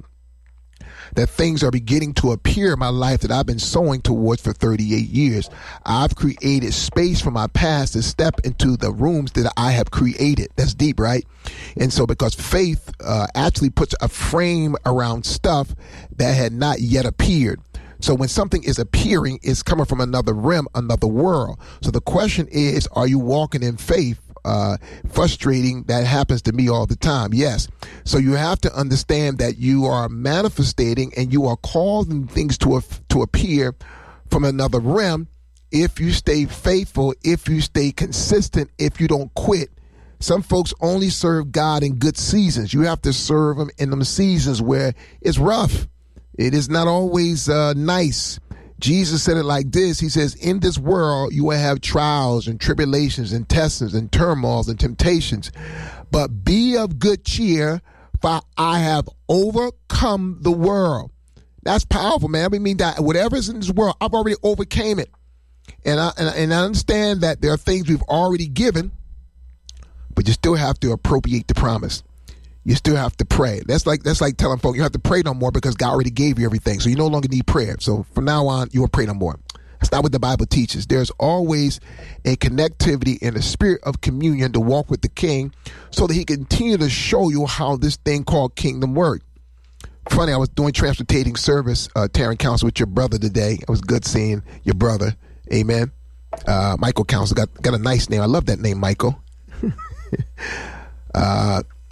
that things are beginning to appear in my life that I've been sowing towards for thirty-eight years. I've created space for my past to step into the rooms that I have created. That's deep, right? And so because faith uh, actually puts a frame around stuff that had not yet appeared. So when something is appearing, it's coming from another realm, another world. So the question is, are you walking in faith? Uh, frustrating. That happens to me all the time. Yes. So you have to understand that you are manifestating and you are causing things to, to appear from another realm if you stay faithful, if you stay consistent, if you don't quit. Some folks only serve God in good seasons. You have to serve him in them seasons where it's rough. It is not always uh, nice. Jesus said it like this. He says, in this world, you will have trials and tribulations and testings and turmoils and temptations. But be of good cheer, for I have overcome the world. That's powerful, man. I mean, that whatever is in this world, I've already overcame it. And I, and, and I understand that there are things we've already given, but you still have to appropriate the promise. You still have to pray. That's like that's like telling folks you have to pray no more because God already gave you everything. So you no longer need prayer. So from now on, you won't pray no more. That's not what the Bible teaches. There's always a connectivity in a spirit of communion to walk with the King so that he can continue to show you how this thing called kingdom works. Funny, I was doing transportating service, uh, Taryn Council with your brother today. It was good seeing your brother. Amen. Uh, Michael Council got, got a nice name. I love that name, Michael. uh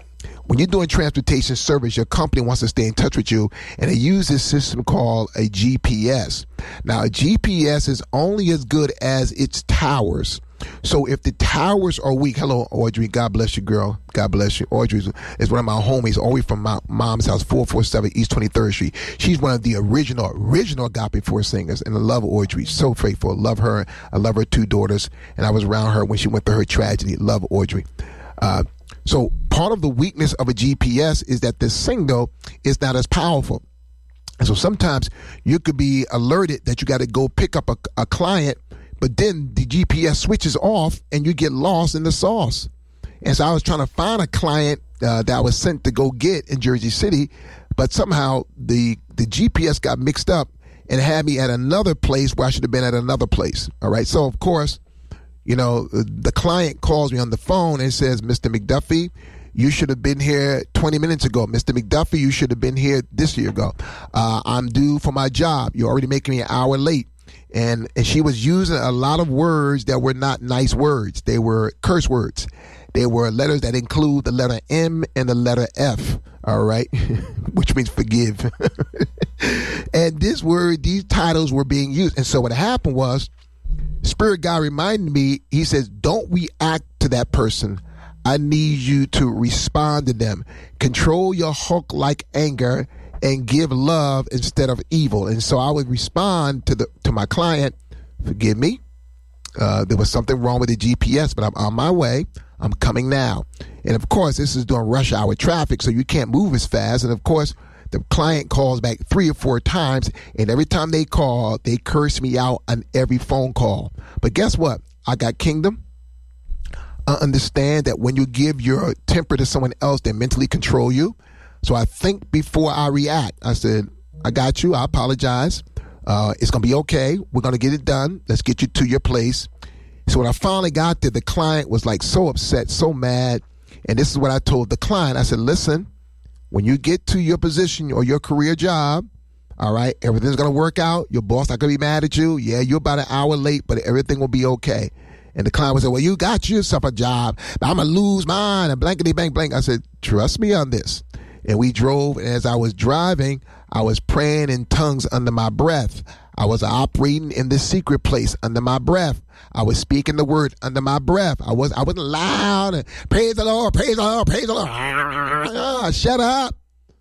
when you're doing transportation service, your company wants to stay in touch with you, and they use this system called a G P S. Now, a G P S is only as good as its towers. So if the towers are weak, hello, Audrey, God bless you, girl. God bless you. Audrey is one of my homies, all the way from my mom's house, four forty-seven East twenty-third Street. She's one of the original, original Agape Force singers, and I love Audrey. So faithful. Love her. I love her two daughters, and I was around her when she went through her tragedy. Love Audrey. Uh, so part of the weakness of a G P S is that the signal is not as powerful. And so sometimes you could be alerted that you got to go pick up a, a client, but then the G P S switches off and you get lost in the sauce. And so I was trying to find a client uh, that I was sent to go get in Jersey City, but somehow the, the G P S got mixed up and had me at another place where I should have been at another place. All right. So, of course, you know, the client calls me on the phone and says, Mister McDuffie, you should have been here twenty minutes ago. Mister McDuffie, you should have been here this year ago. Uh, I'm due for my job. You're already making me an hour late. And, and she was using a lot of words that were not nice words. They were curse words. They were letters that include the letter M and the letter F, all right, which means forgive. And this word, these titles were being used. And so what happened was, Spirit God reminded me, he says, don't react to that person. I need you to respond to them. Control your Hulk-like anger and give love instead of evil. And so I would respond to the to my client, forgive me. Uh, there was something wrong with the G P S, but I'm on my way. I'm coming now. And of course, this is during rush hour traffic, so you can't move as fast. And of course, the client calls back three or four times, and every time they call, they curse me out on every phone call. But guess what? I got kingdom. I understand that when you give your temper to someone else, they mentally control you. So I think before I react. I said, I got you. I apologize. Uh, it's going to be okay. We're going to get it done. Let's get you to your place. So when I finally got there, the client was like so upset, so mad. And this is what I told the client. I said, listen, when you get to your position or your career job, all right, everything's going to work out. Your boss not going to be mad at you. Yeah, you're about an hour late, but everything will be okay. And the client would say, well, you got yourself a job, but I'm going to lose mine, and blankety blank blank. I said, trust me on this. And we drove, and as I was driving, I was praying in tongues under my breath. I was operating in the secret place under my breath. I was speaking the word under my breath. I was I wasn't loud and praise the Lord, praise the Lord, praise the Lord. Ah, shut up.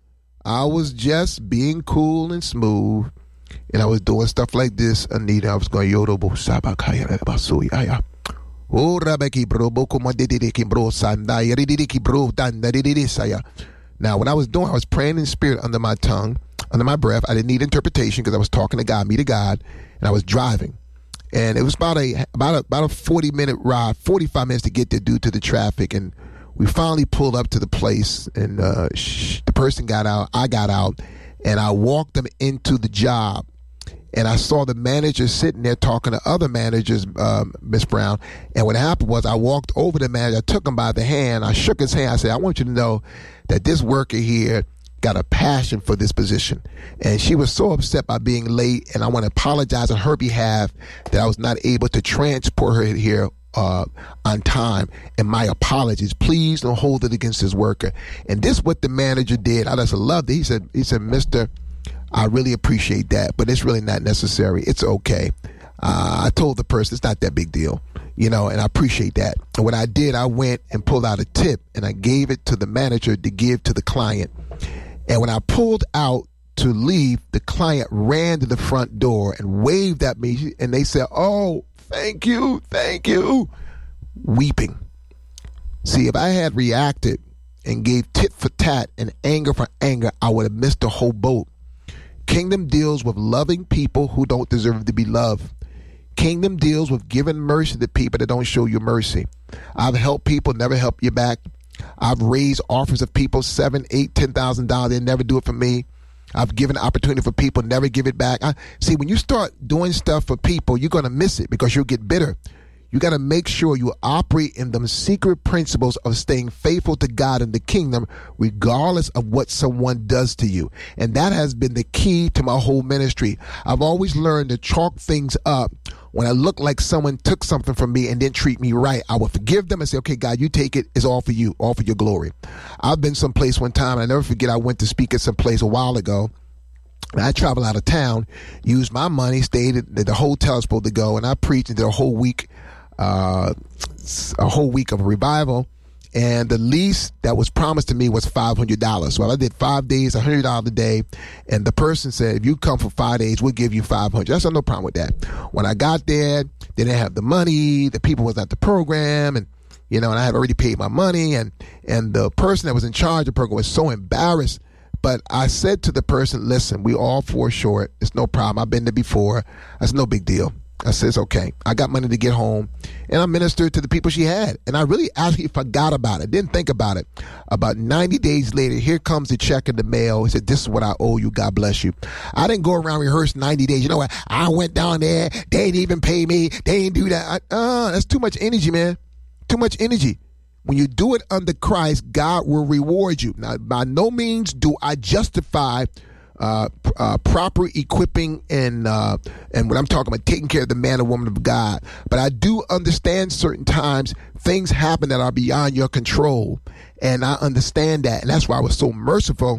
I was just being cool and smooth, and I was doing stuff like this. Anita, I was going yodobo sabakaya basuya. Oh, rabaki bro, boko madidiki bro sandaya didiki bro dandadidisaya. Now, what I was doing, I was praying in spirit under my tongue, under my breath. I didn't need interpretation because I was talking to God, me to God, and I was driving. And it was about a about a about a forty minute ride, forty-five minutes to get there due to the traffic. And we finally pulled up to the place, and uh, sh- the person got out, I got out, and I walked them into the job. And I saw the manager sitting there talking to other managers, um, Miss Brown. And what happened was I walked over to the manager, I took him by the hand, I shook his hand, I said, I want you to know that this worker here got a passion for this position. And she was so upset by being late, and I want to apologize on her behalf that I was not able to transport her here uh, on time. And my apologies. Please don't hold it against this worker. And this is what the manager did. I just loved it. He said, he said, Mister, I really appreciate that, but it's really not necessary. It's okay. Uh, I told the person it's not that big deal, you know, and I appreciate that. And what I did, I went and pulled out a tip, and I gave it to the manager to give to the client. And when I pulled out to leave, the client ran to the front door and waved at me, and they said, oh, thank you, thank you, weeping. See, if I had reacted and gave tit for tat and anger for anger, I would have missed the whole boat. Kingdom deals with loving people who don't deserve to be loved. Kingdom deals with giving mercy to people that don't show you mercy. I've helped people never help you back. I've raised offers of people seven, eight, ten thousand dollars. They never do it for me. I've given opportunity for people, never give it back. I, see, when you start doing stuff for people, you're going to miss it because you'll get bitter. You got to make sure you operate in them secret principles of staying faithful to God and the kingdom, regardless of what someone does to you. And that has been the key to my whole ministry. I've always learned to chalk things up when I look like someone took something from me and didn't treat me right, I would forgive them and say, okay, God, you take it. It's all for you, all for your glory. I've been someplace one time, and I never forget, I went to speak at some place a while ago. And I traveled out of town, used my money, stayed at the hotel I was supposed to go, and I preached and did a whole week, uh, a whole week of revival. And the lease that was promised to me was five hundred dollars. So I did five days, one hundred dollars a day. And the person said, if you come for five days, we'll give you five hundred dollars. I said, no problem with that. When I got there, they didn't have the money. The people was at the program. And, you know, and I had already paid my money. And, and the person that was in charge of the program was so embarrassed. But I said to the person, listen, we all four short. It's no problem. I've been there before. That's no big deal. I says, okay, I got money to get home, and I ministered to the people she had. And I really actually forgot about it, didn't think about it. About ninety days later, here comes the check in the mail. He said, this is what I owe you. God bless you. I didn't go around rehearse ninety days. You know what? I went down there. They didn't even pay me. They didn't do that. I, uh, that's too much energy, man. Too much energy. When you do it under Christ, God will reward you. Now, by no means do I justify Uh, uh, proper equipping and uh, and what I'm talking about, taking care of the man or woman of God. But I do understand certain times things happen that are beyond your control, and I understand that, and that's why I was so merciful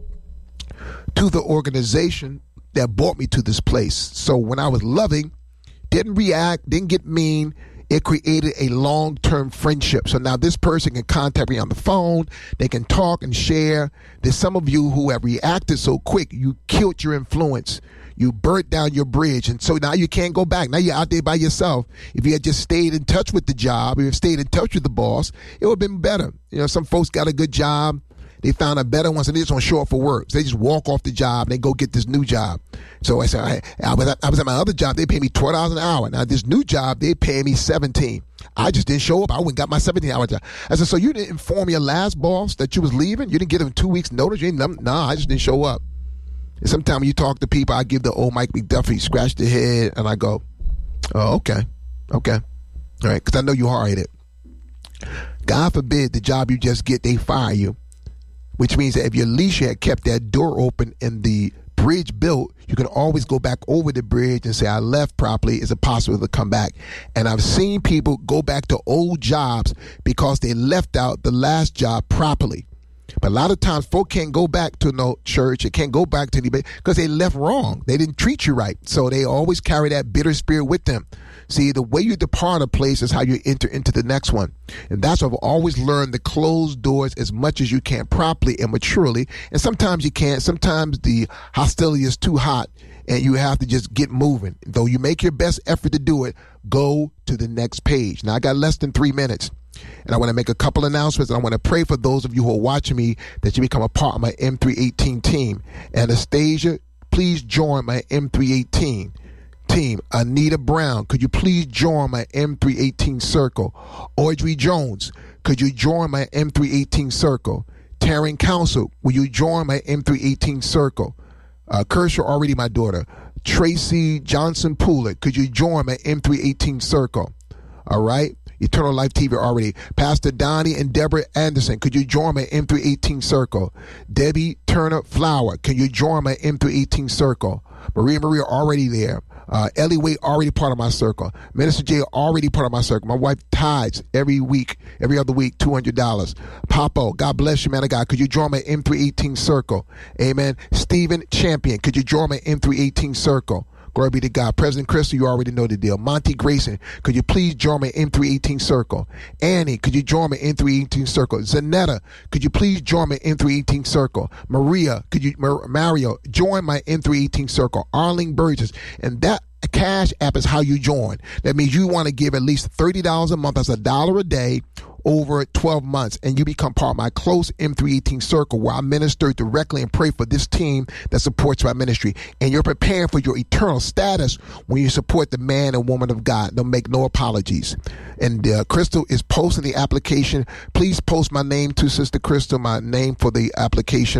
to the organization that brought me to this place. So when I was loving, didn't react, didn't get mean, it created a long-term friendship. So now this person can contact me on the phone. They can talk and share. There's some of you who have reacted so quick, you killed your influence. You burnt down your bridge. And so now you can't go back. Now you're out there by yourself. If you had just stayed in touch with the job, if you had stayed in touch with the boss, it would have been better. You know, some folks got a good job. They found a better one, so they just want to show up for work. So they just walk off the job and they go get this new job. So I said, I, I, was, at, I was at my other job. They pay me twelve dollars an hour. Now, this new job, they pay me seventeen dollars. I just didn't show up. I went and got my seventeen-hour job. I said, so you didn't inform your last boss that you was leaving? You didn't give him two weeks' notice? You didn't, no, I just didn't show up. And sometimes when you talk to people, I give the old Mike McDuffie, scratch the head, and I go, oh, okay, okay. All right, because I know you hard-headed. God forbid the job you just get, they fire you. Which means that if your leash had kept that door open and the bridge built, you can always go back over the bridge and say, I left properly. Is it possible to come back? And I've seen people go back to old jobs because they left out the last job properly. But a lot of times folk can't go back to no church. It can't go back to anybody because they left wrong. They didn't treat you right. So they always carry that bitter spirit with them. See, the way you depart a place is how you enter into the next one. And that's what I've always learned, to close doors as much as you can properly and maturely. And sometimes you can't. Sometimes the hostility is too hot and you have to just get moving. Though you make your best effort to do it, go to the next page. Now, I got less than three minutes. And I want to make a couple announcements. And I want to pray for those of you who are watching me that you become a part of my M three eighteen team. Anastasia, please join my M three eighteen team. Anita Brown, could you please join my M three eighteen circle? Audrey Jones, could you join my M three eighteen circle? Taryn Council, will you join my M three eighteen circle? Uh, Kershaw, already my daughter. Tracy Johnson Pooler, could you join my M three eighteen circle? All right. Eternal Life T V already. Pastor Donnie and Deborah Anderson, could you join my M three eighteen circle? Debbie Turner Flower, can you join my M three eighteen circle? Maria Maria already there. Uh, Ellie Wade already part of my circle. Minister J already part of my circle. My wife tithes every week, every other week, two hundred dollars. Papo, God bless you, man of God. Could you join my M three eighteen circle? Amen. Stephen Champion, could you join my M three eighteen circle? Glory be to God. President Crystal, you already know the deal. Monty Grayson, could you please join my M three eighteen circle? Annie, could you join my M three eighteen circle? Zanetta, could you please join my M three eighteen circle? Maria, could you, Mario, join my M three eighteen circle? Arlene Burgess, and that Cash App is how you join. That means you want to give at least thirty dollars a month. That's a dollar a day over twelve months, and you become part of my close M three eighteen circle, where I minister directly and pray for this team that supports my ministry. And you're preparing for your eternal status when you support the man and woman of God. Don't make no apologies. And uh, Crystal is posting the application. Please post my name to Sister Crystal, my name for the application.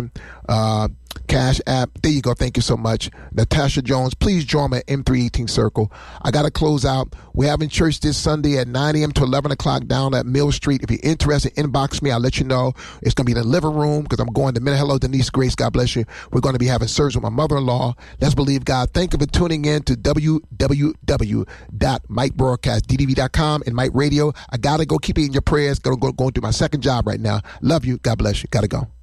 uh, Cash App. There you go. Thank you so much. Natasha Jones, please join me at M three eighteen Circle. I got to close out. We're having church this Sunday at nine a.m. to eleven o'clock down at Mill Street. If you're interested, inbox me. I'll let you know. It's going to be in the living room because I'm going to minute. Hello, Denise Grace. God bless you. We're going to be having service with my mother-in-law. Let's believe God. Thank you for tuning in to w w w dot mike broadcast d d v dot com and Mike Radio. I got to go. Keep it in your prayers. Going to go going through my second job right now. Love you. God bless you. Got to go.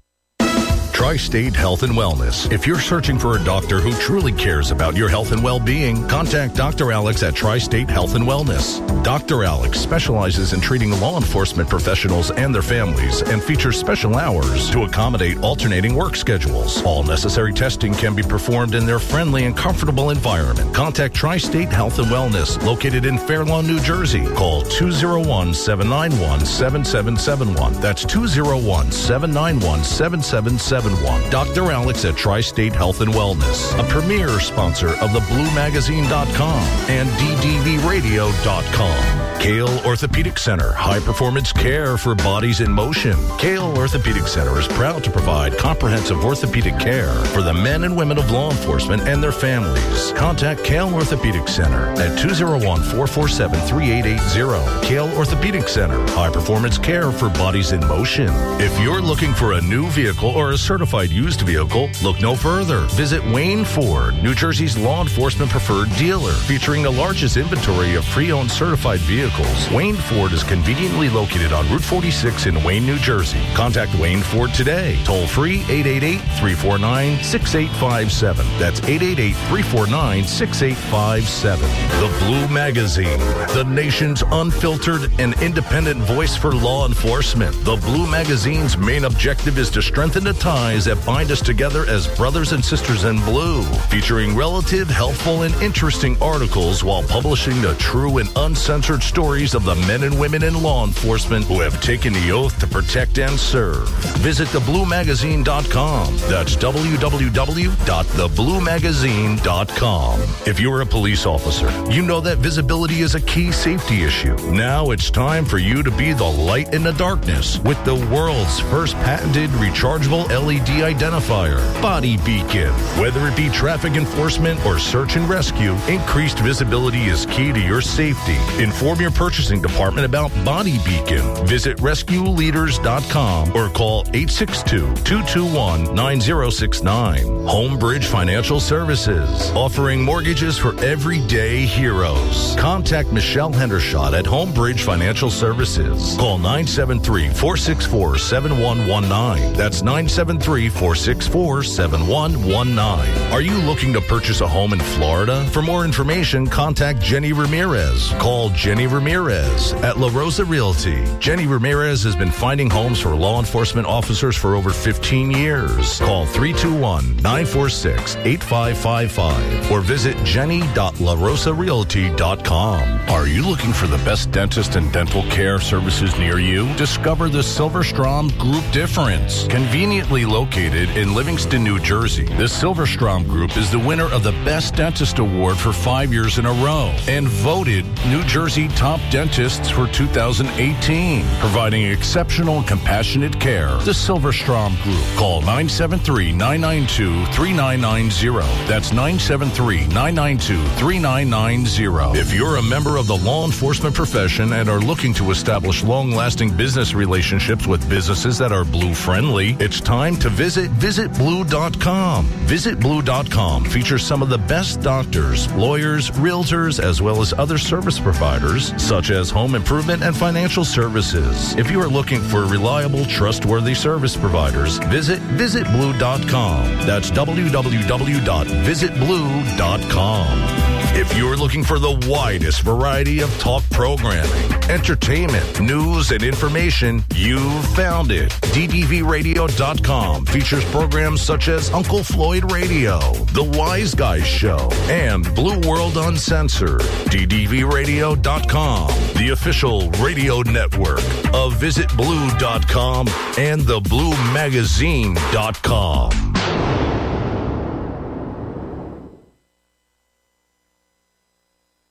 Tri-State Health and Wellness. If you're searching for a doctor who truly cares about your health and well-being, contact Doctor Alex at Tri-State Health and Wellness. Doctor Alex specializes in treating law enforcement professionals and their families and features special hours to accommodate alternating work schedules. All necessary testing can be performed in their friendly and comfortable environment. Contact Tri-State Health and Wellness, located in Fair Lawn, New Jersey. Call two oh one, seven nine one, seven seven seven one. That's two oh one, seven nine one, seven seven seven one. Doctor Alex at Tri-State Health and Wellness, a premier sponsor of the blue magazine dot com and d d v radio dot com. Kale Orthopedic Center, high-performance care for bodies in motion. Kale Orthopedic Center is proud to provide comprehensive orthopedic care for the men and women of law enforcement and their families. Contact Kale Orthopedic Center at two oh one, four four seven, three eight eight oh. Kale Orthopedic Center, high-performance care for bodies in motion. If you're looking for a new vehicle or a certified used vehicle, look no further. Visit Wayne Ford, New Jersey's law enforcement preferred dealer, featuring the largest inventory of pre-owned certified vehicles. Wayne Ford is conveniently located on Route forty-six in Wayne, New Jersey. Contact Wayne Ford today. Toll free eight eight eight, three four nine, six eight five seven. That's eight eight eight, three four nine, six eight five seven. The Blue Magazine, the nation's unfiltered and independent voice for law enforcement. The Blue Magazine's main objective is to strengthen the ties that bind us together as brothers and sisters in blue, featuring relative, helpful, and interesting articles while publishing the true and uncensored stories of the men and women in law enforcement who have taken the oath to protect and serve. Visit the blue magazine dot com. That's w w w dot the blue magazine dot com. If you're a police officer, you know that visibility is a key safety issue. Now it's time for you to be the light in the darkness with the world's first patented rechargeable L E D identifier, Body Beacon. Whether it be traffic enforcement or search and rescue, increased visibility is key to your safety. Inform your purchasing department about Body Beacon. Visit rescue leaders dot com or call eight six two, two two one, nine zero six nine. Homebridge Financial Services, offering mortgages for everyday heroes. Contact Michelle Hendershot at Homebridge Financial Services. Call nine seven three, four six four, seven one one nine. That's nine seven three, four six four, seven one one nine. Are you looking to purchase a home in Florida? For more information, contact Jenny Ramirez. Call Jenny Ramirez at La Rosa Realty. Jenny Ramirez has been finding homes for law enforcement officers for over fifteen years. Call three two one, nine four six, eight five five five or visit jenny dot la rosa realty dot com. Are you looking for the best dentist and dental care services near you? Discover the Silverstrom Group difference. Conveniently located in Livingston, New Jersey, the Silverstrom Group is the winner of the Best Dentist Award for five years in a row and voted New Jersey Top Dentists for two thousand eighteen, providing exceptional and compassionate care. The Silverstrom Group. Call nine seven three, nine nine two, three nine nine zero. That's nine seven three, nine nine two, three nine nine zero. If you're a member of the law enforcement profession and are looking to establish long-lasting business relationships with businesses that are blue-friendly, it's time to visit visit blue dot com. visit blue dot com features some of the best doctors, lawyers, realtors, as well as other service providers, such as home improvement and financial services. If you are looking for reliable, trustworthy service providers, visit visit blue dot com. That's w w w dot visit blue dot com. If you're looking for the widest variety of talk programming, entertainment, news, and information, you've found it. d d v radio dot com features programs such as Uncle Floyd Radio, The Wise Guys Show, and Blue World Uncensored. d d v radio dot com, the official radio network of visit blue dot com and the blue magazine dot com.